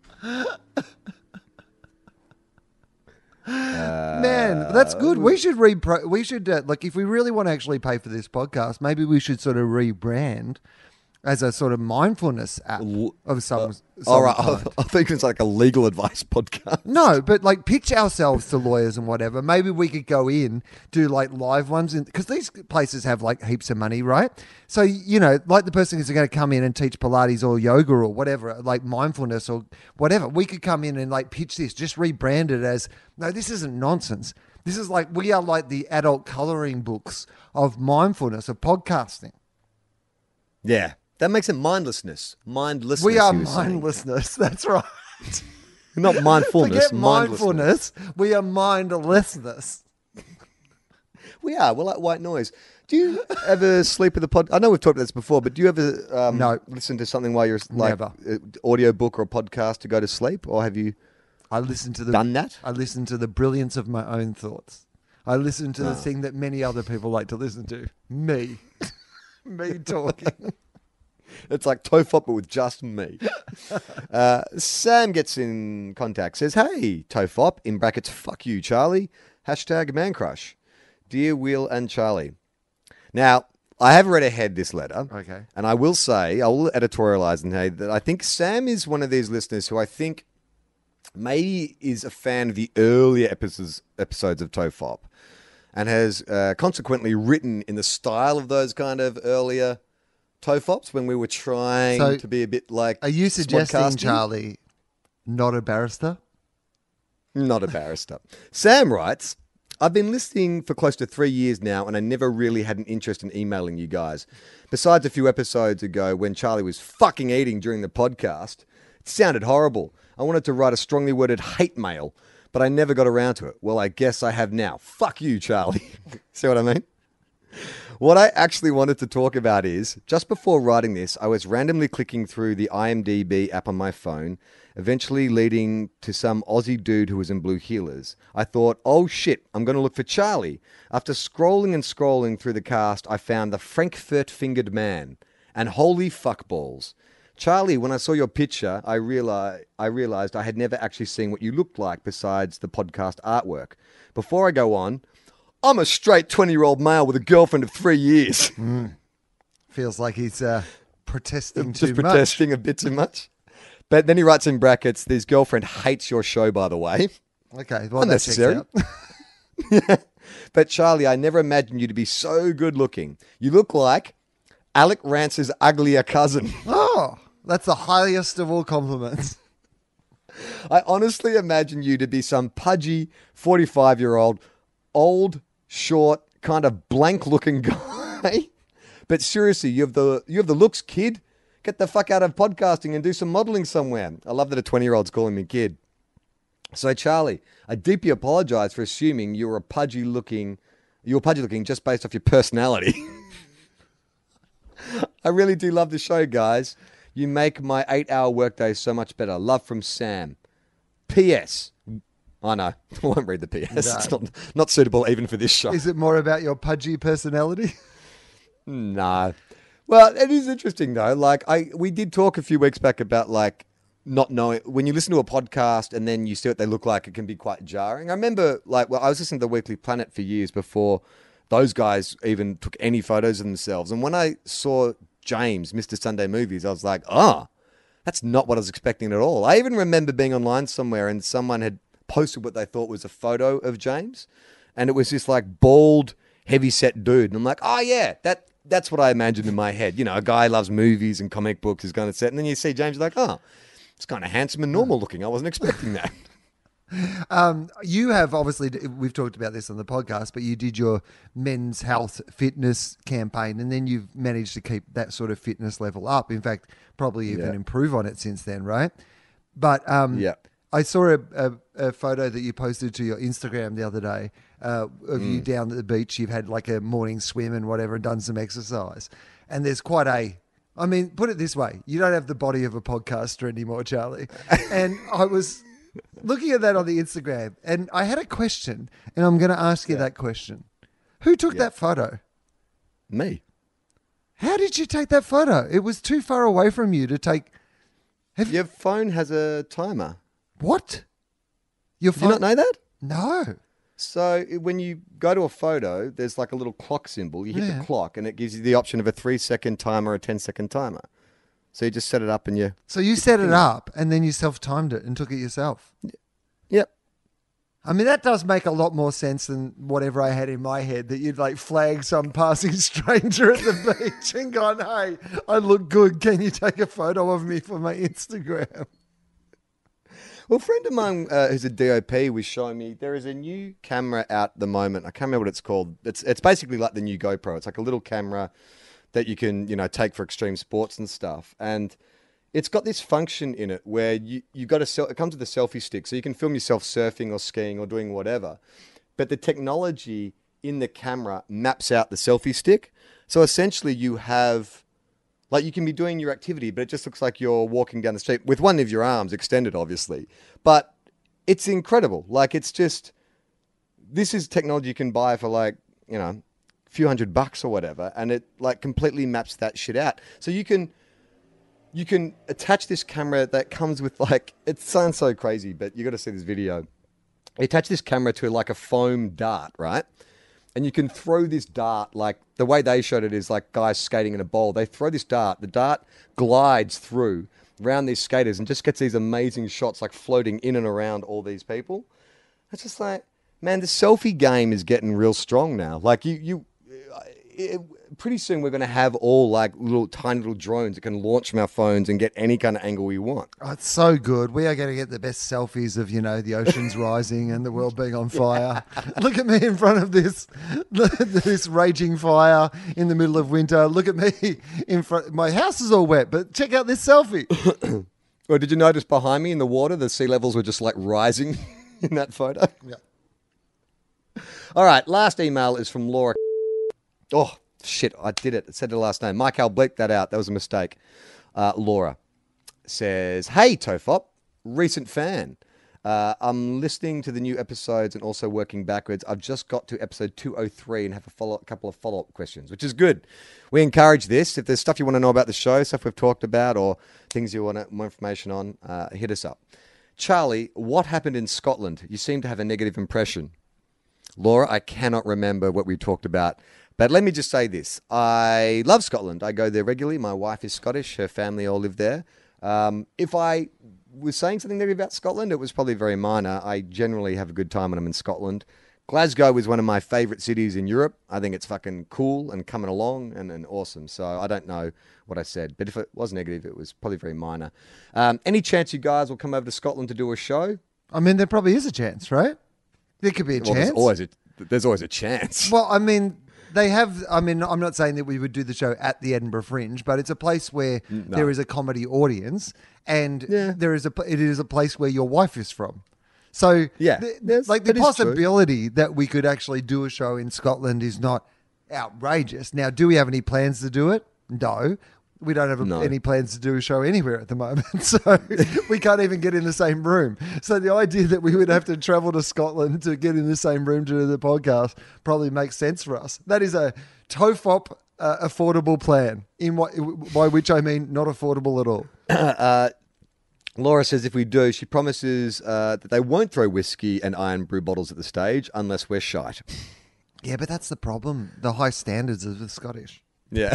Man, that's good. We should like if we really want to actually pay for this podcast, maybe we should sort of rebrand as a sort of mindfulness app of some all right, kind. I think it's like a legal advice podcast. No, but like pitch ourselves to lawyers and whatever. Maybe we could go in, do like live ones, because these places have like heaps of money, right? So, like the person who's going to come in and teach Pilates or yoga or whatever, like mindfulness or whatever, we could come in and like pitch this, just rebrand it as, no, this isn't nonsense. This is like, we are like the adult coloring books of mindfulness, of podcasting. Yeah. That makes it mindlessness. Mindlessness. We are you were saying. mindlessness. That's right. Not mindfulness. Forget mindfulness. We are mindlessness. We are. We're like white noise. Do you ever sleep with a pod? I know we've talked about this before, but do you ever No. listen to something while you're like Never. audio book or a podcast to go to sleep, or have you I listen to the done that? I listen to the brilliance of my own thoughts. I listen to the thing that many other people like to listen to. Me. Me talking. It's like Tofop, but with just me. Sam gets in contact, says, "Hey, Tofop, in brackets, fuck you, Charlie. Hashtag man crush. Dear Will and Charlie." Now, I have read ahead this letter. Okay. And I will say, I will editorialize and say that I think Sam is one of these listeners who I think maybe is a fan of the earlier episodes of Tofop and has consequently written in the style of those kind of earlier Tofops when we were trying So, to be a bit like Are you suggesting, Smodcasting. Charlie, not a barrister? Not a barrister. Sam writes, "I've been listening for close to 3 years now, and I never really had an interest in emailing you guys. Besides a few episodes ago when Charlie was fucking eating during the podcast, it sounded horrible. I wanted to write a strongly worded hate mail, but I never got around to it. Well, I guess I have now. Fuck you, Charlie." See what I mean? What I actually wanted to talk about is, just before writing this, I was randomly clicking through the IMDb app on my phone, eventually leading to some Aussie dude who was in blue heelers. I thought, oh shit, I'm going to look for Charlie. After scrolling and scrolling through the cast, I found the Frankfurt-fingered man. And holy fuckballs. Charlie, when I saw your picture, I realized I had never actually seen what you looked like besides the podcast artwork. Before I go on, I'm a straight 20-year-old male with a girlfriend of 3 years. Feels like he's protesting Just too much. protesting a bit too much. But then he writes in brackets, "His girlfriend hates your show, by the way." Okay, well, that checks Unnecessary. out. But Charlie, I never imagined you to be so good looking. You look like Alec Rance's uglier cousin. Oh, that's the highest of all compliments. I honestly imagine you to be some pudgy 45-year-old, old, short, kind of blank-looking guy. But seriously, you have the looks, kid. Get the fuck out of podcasting and do some modeling somewhere. I love that a 20-year-old's calling me kid. So, Charlie, I deeply apologize for assuming you were pudgy looking just based off your personality. I really do love the show, guys. You make my 8-hour workday so much better. Love from Sam. P.S. I know. I won't read the P.S. No. It's not suitable even for this show. Is it more about your pudgy personality? No. Well, it is interesting though. Like we did talk a few weeks back about like not knowing when you listen to a podcast and then you see what they look like, it can be quite jarring. I remember I was listening to the Weekly Planet for years before those guys even took any photos of themselves. And when I saw James, Mr. Sunday Movies, I was like, that's not what I was expecting at all. I even remember being online somewhere and someone had posted what they thought was a photo of James. And it was this like bald, heavy-set dude. And I'm like, oh yeah, that's what I imagined in my head. You know, a guy who loves movies and comic books is going to set. And then you see James, you're like, it's kind of handsome and normal looking. I wasn't expecting that. You have obviously, we've talked about this on the podcast, but you did your men's health fitness campaign and then you've managed to keep that sort of fitness level up. In fact, probably even improve on it since then, right? But Yeah. I saw a photo that you posted to your Instagram the other day of you down at the beach. You've had like a morning swim and whatever and done some exercise. And there's quite I mean, put it this way, you don't have the body of a podcaster anymore, Charlie. And I was looking at that on the Instagram and I had a question and I'm going to ask you that question. Who took that photo? Me. How did you take that photo? It was too far away from you to take. Your phone has a timer. What? Your Did you not know that? No. So when you go to a photo, there's like a little clock symbol. You hit the clock and it gives you the option of a 3-second timer or a 10-second timer. So you just set it up and you... So you set it up and then you self-timed it and took it yourself. Yep. I mean, that does make a lot more sense than whatever I had in my head, that you'd like flag some passing stranger at the beach and gone, hey, I look good. Can you take a photo of me for my Instagram? Well, a friend of mine who's a DOP was showing me there is a new camera out at the moment. I can't remember what it's called. It's basically like the new GoPro. It's like a little camera that you can, take for extreme sports and stuff. And it's got this function in it where you got it comes with a selfie stick, so you can film yourself surfing or skiing or doing whatever. But the technology in the camera maps out the selfie stick. So essentially you have, like, you can be doing your activity, but it just looks like you're walking down the street with one of your arms extended, obviously. But it's incredible. Like, it's just, this is technology you can buy for like, a few $100 or whatever. And it like completely maps that shit out. So you can attach this camera that comes with like, it sounds so crazy, but you got to see this video. You attach this camera to like a foam dart, right? And you can throw this dart, like the way they showed it is like guys skating in a bowl. They throw this dart, the dart glides through around these skaters and just gets these amazing shots like floating in and around all these people. It's just like, man, the selfie game is getting real strong now. Like pretty soon we're going to have all like tiny little drones that can launch from our phones and get any kind of angle we want. Oh, it's so good. We are going to get the best selfies of, the oceans rising and the world being on fire. Look at me in front of this raging fire in the middle of winter. Look at me in front. My house is all wet, but check out this selfie. Well, did you notice behind me in the water, the sea levels were just like rising in that photo? Yeah. All right. Last email is from Laura. Oh, shit, I did it. It said the last name. Mike, I'll bleep that out. That was a mistake. Laura says, hey, Tofop, recent fan. I'm listening to the new episodes and also working backwards. I've just got to episode 203 and have a couple of follow-up questions, which is good. We encourage this. If there's stuff you want to know about the show, stuff we've talked about, or things you want more information on, hit us up. Charlie, what happened in Scotland? You seem to have a negative impression. Laura, I cannot remember what we talked about. But let me just say this. I love Scotland. I go there regularly. My wife is Scottish. Her family all live there. If I was saying something negative about Scotland, it was probably very minor. I generally have a good time when I'm in Scotland. Glasgow is one of my favourite cities in Europe. I think it's fucking cool and coming along and awesome. So I don't know what I said. But if it was negative, it was probably very minor. Any chance you guys will come over to Scotland to do a show? I mean, there probably is a chance, right? There could be a chance. There's always a chance. Well, I mean... I'm not saying that we would do the show at the Edinburgh Fringe, but it's a place where there is a comedy audience, and it is a place where your wife is from. So the possibility that we could actually do a show in Scotland is not outrageous. Now, do we have any plans to do it? No. We don't have any plans to do a show anywhere at the moment, so we can't even get in the same room. So the idea that we would have to travel to Scotland to get in the same room to do the podcast probably makes sense for us. That is a TOFOP affordable plan, by which I mean not affordable at all. Laura says if we do, she promises that they won't throw whiskey and iron brew bottles at the stage unless we're shite. Yeah, but that's the problem. The high standards of the Scottish. Yeah.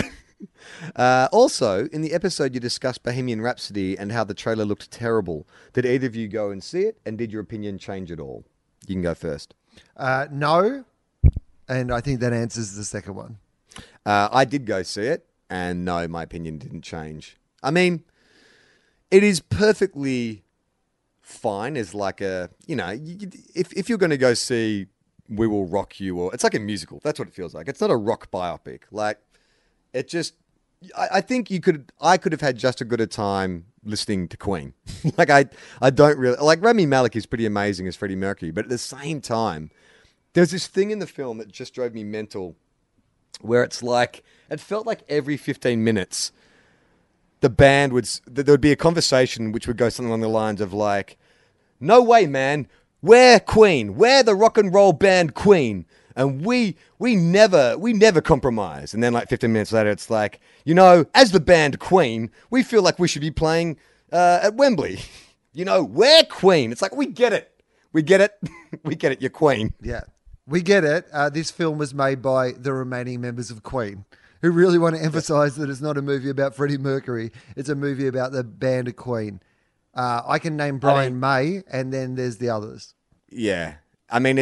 Also, in the episode you discussed Bohemian Rhapsody and how the trailer looked terrible. Did either of you go and see it? And did your opinion change at all? You can go first. No. And I think that answers the second one. I did go see it. And no, my opinion didn't change. I mean, it is perfectly fine as like a, if you're going to go see We Will Rock You, or it's like a musical. That's what it feels like. It's not a rock biopic. Like, it just, I think I could have had just as good a time listening to Queen. Like, I don't really, like, Rami Malek is pretty amazing as Freddie Mercury, but at the same time, there's this thing in the film that just drove me mental where it's like, it felt like every 15 minutes, the band there would be a conversation which would go something along the lines of like, no way, man, we're Queen, we're the rock and roll band Queen. And we never compromise. And then like 15 minutes later, it's like, as the band Queen, we feel like we should be playing at Wembley. We're Queen. It's like, we get it. We get it. We get it. You're Queen. Yeah, we get it. This film was made by the remaining members of Queen, who really want to emphasize that it's not a movie about Freddie Mercury. It's a movie about the band of Queen. I can name Brian May, and then there's the others. Yeah. I mean,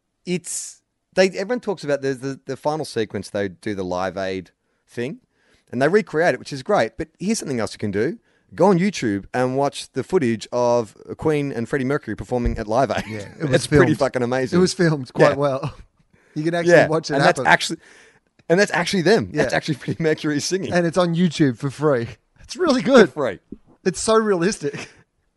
everyone talks about the final sequence. They do the Live Aid thing, and they recreate it, which is great. But here's something else you can do: go on YouTube and watch the footage of Queen and Freddie Mercury performing at Live Aid. Yeah, it was It's pretty filmed. fucking amazing. It was filmed quite Yeah. well. You can actually watch it and happen. that's actually them. Yeah. That's actually Freddie Mercury singing. And it's on YouTube for free. It's really good. Free. It's so realistic.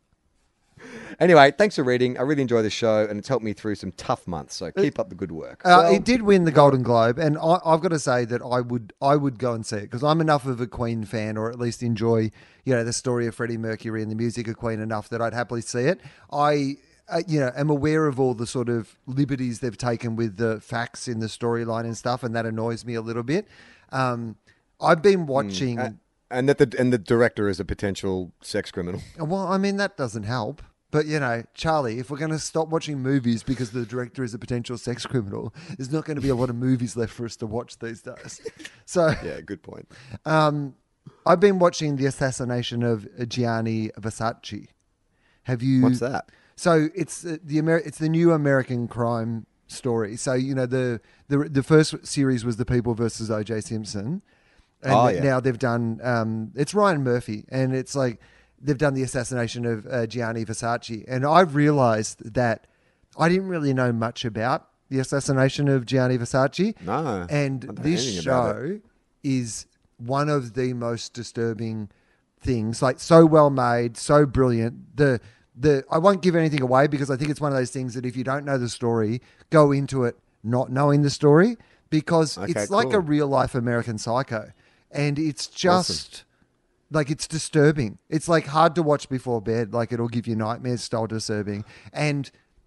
Anyway, thanks for reading. I really enjoy the show, and it's helped me through some tough months. So keep up the good work. It did win the Golden Globe, and I've got to say that I would go and see it because I'm enough of a Queen fan, or at least enjoy the story of Freddie Mercury and the music of Queen enough that I'd happily see it. I am aware of all the sort of liberties they've taken with the facts in the storyline and stuff, and that annoys me a little bit. I've been watching, and the director is a potential sex criminal. well, I mean that doesn't help. But, Charlie, if we're going to stop watching movies because the director is a potential sex criminal, there's not going to be a lot of movies left for us to watch these days. So, Yeah, good point. I've been watching the assassination of Gianni Versace. Have you? What's that? So it's the new American crime story. So the first series was The People versus O.J. Simpson, and now they've done it's Ryan Murphy, and it's like. They've done the assassination of Gianni Versace. And I've realized that I didn't really know much about the assassination of Gianni Versace. No. And I don't know this anything about show is one of the most disturbing things. Like, so well made, so brilliant. I won't give anything away because I think it's one of those things that if you don't know the story, go into it not knowing the story because it's like a real life American Psycho. And it's just... Awesome. Like, it's disturbing. It's like hard to watch before bed. Like, it'll give you nightmares style disturbing. And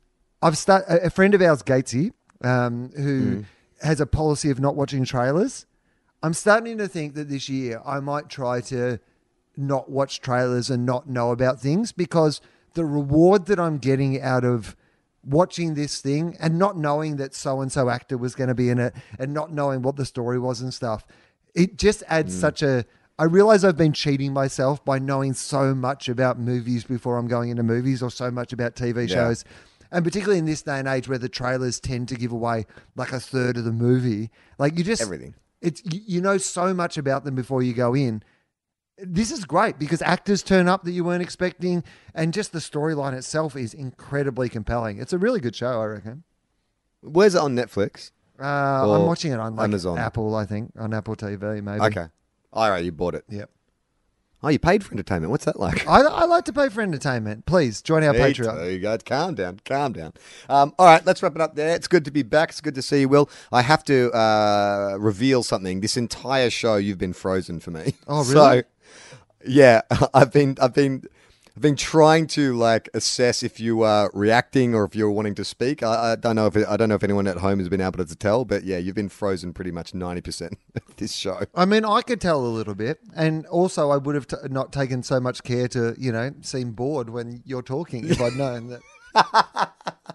a friend of ours, Gatesy, who has a policy of not watching trailers. I'm starting to think that this year I might try to not watch trailers and not know about things because the reward that I'm getting out of watching this thing and not knowing that so-and-so actor was going to be in it and not knowing what the story was and stuff, it just adds such a... I realize I've been cheating myself by knowing so much about movies before I'm going into movies or so much about TV shows. And particularly in this day and age where the trailers tend to give away like a third of the movie. Like you just... Everything. It's you know so much about them before you go in. This is great because actors turn up that you weren't expecting and just the storyline itself is incredibly compelling. It's a really good show, I reckon. Where's it on Netflix? I'm watching it on like Amazon? Apple, I think, on Apple TV maybe. Okay. All right, you bought it. Yep. Oh, you paid for entertainment. What's that like? I like to pay for entertainment. Please join our Patreon. There you go. Calm down. All right, let's wrap it up there. It's good to be back. It's good to see you, Will. I have to reveal something. This entire show, you've been frozen for me. Oh, really? So, yeah, I've been trying to like assess if you are reacting or if you're wanting to speak. I don't know if anyone at home has been able to tell, but yeah, you've been frozen pretty much 90% of this show. I mean, I could tell a little bit, and also I would have not taken so much care to, seem bored when you're talking if I'd known that.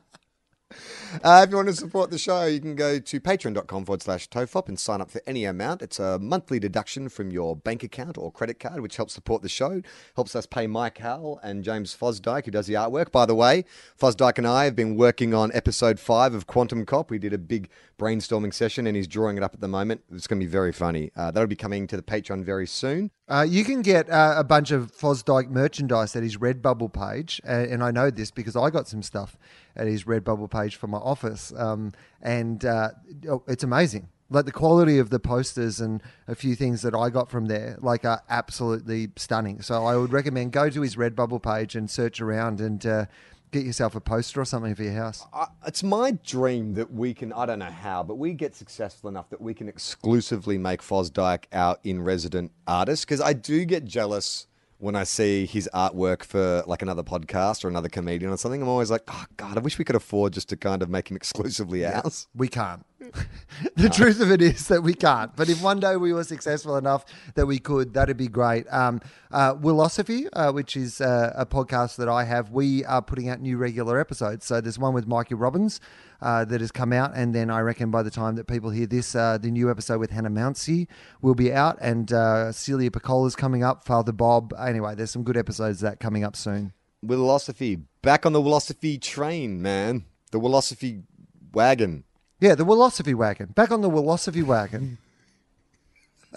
If you want to support the show, you can go to patreon.com/Tofop and sign up for any amount. It's a monthly deduction from your bank account or credit card, which helps support the show, helps us pay Mike Howell and James Fosdyke, who does the artwork. By the way, Fosdyke and I have been working on episode 5 of Quantum Cop. We did a big brainstorming session, and he's drawing it up at the moment. It's going to be very funny. That'll be coming to the Patreon very soon. You can get a bunch of Fosdyke merchandise at his Redbubble page, and I know this because I got some stuff at his Redbubble page for my office, and it's amazing. Like the quality of the posters and a few things that I got from there, like are absolutely stunning. So I would recommend go to his Redbubble page and search around and get yourself a poster or something for your house. It's my dream that we can, I don't know how, but we get successful enough that we can exclusively make Fosdyke our in-resident artist, because I do get jealous when I see his artwork for like another podcast or another comedian or something. I'm always like, oh God, I wish we could afford just to kind of make him exclusively ours. We can't. The truth of it is that we can't. But if one day we were successful enough that we could, that'd be great. Willosophy, which is a podcast that I have, we are putting out new regular episodes. So there's one with Mikey Robbins that has come out. And then I reckon by the time that people hear this, the new episode with Hannah Mounsey will be out. And Celia Piccola's coming up, Father Bob. Anyway, there's some good episodes that coming up soon. Willosophy. Back on the Willosophy train, man. The Willosophy wagon. Yeah, the Willosophy wagon. Back on the Willosophy wagon.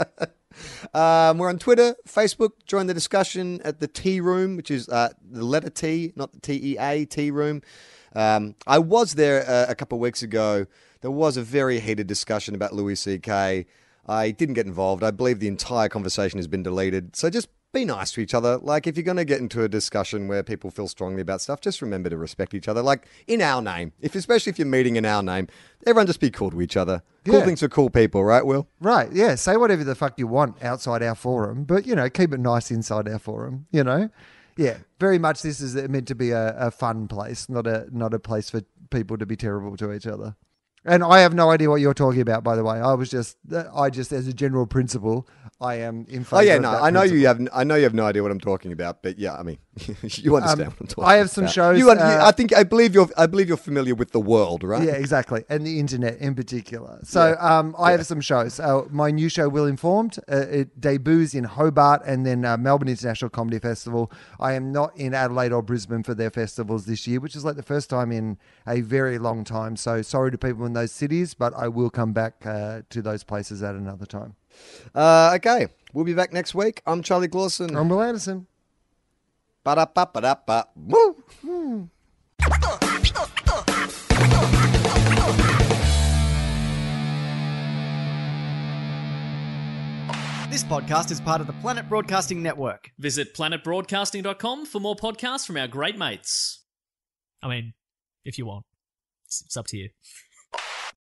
We're on Twitter, Facebook. Join the discussion at the Tea Room, which is the letter T, not the TEA, Tea Room. I was there a couple of weeks ago. There was a very heated discussion about Louis C.K. I didn't get involved. I believe the entire conversation has been deleted. So just be nice to each other. Like, if you're going to get into a discussion where people feel strongly about stuff, just remember to respect each other. Like, in our name. Especially if you're meeting in our name, everyone just be cool to each other. Cool Yeah. things for cool people, right, Will? Right, yeah. Say whatever the fuck you want outside our forum, but, keep it nice inside our forum, Yeah, very much this is meant to be a fun place, not a place for people to be terrible to each other. And I have no idea what you're talking about, by the way. I just, as a general principle, I am in favour Oh yeah, of no, that I know principle. you have. I know you have no idea what I'm talking about, but yeah, I mean, you understand what I'm talking about. I have some shows, I believe you're familiar with the world, right? Yeah, exactly. And the internet in particular. So I have some shows. My new show, Will Informed, it debuts in Hobart and then Melbourne International Comedy Festival. I am not in Adelaide or Brisbane for their festivals this year, which is like the first time in a very long time. So sorry to people in those cities, but I will come back to those places at another time. Okay, we'll be back next week. I'm Charlie Clausen. I'm Will Anderson. Ba-da-ba-ba-da-ba. Woo! This podcast is part of the Planet Broadcasting Network. Visit planetbroadcasting.com for more podcasts from our great mates. I mean, if you want. It's up to you.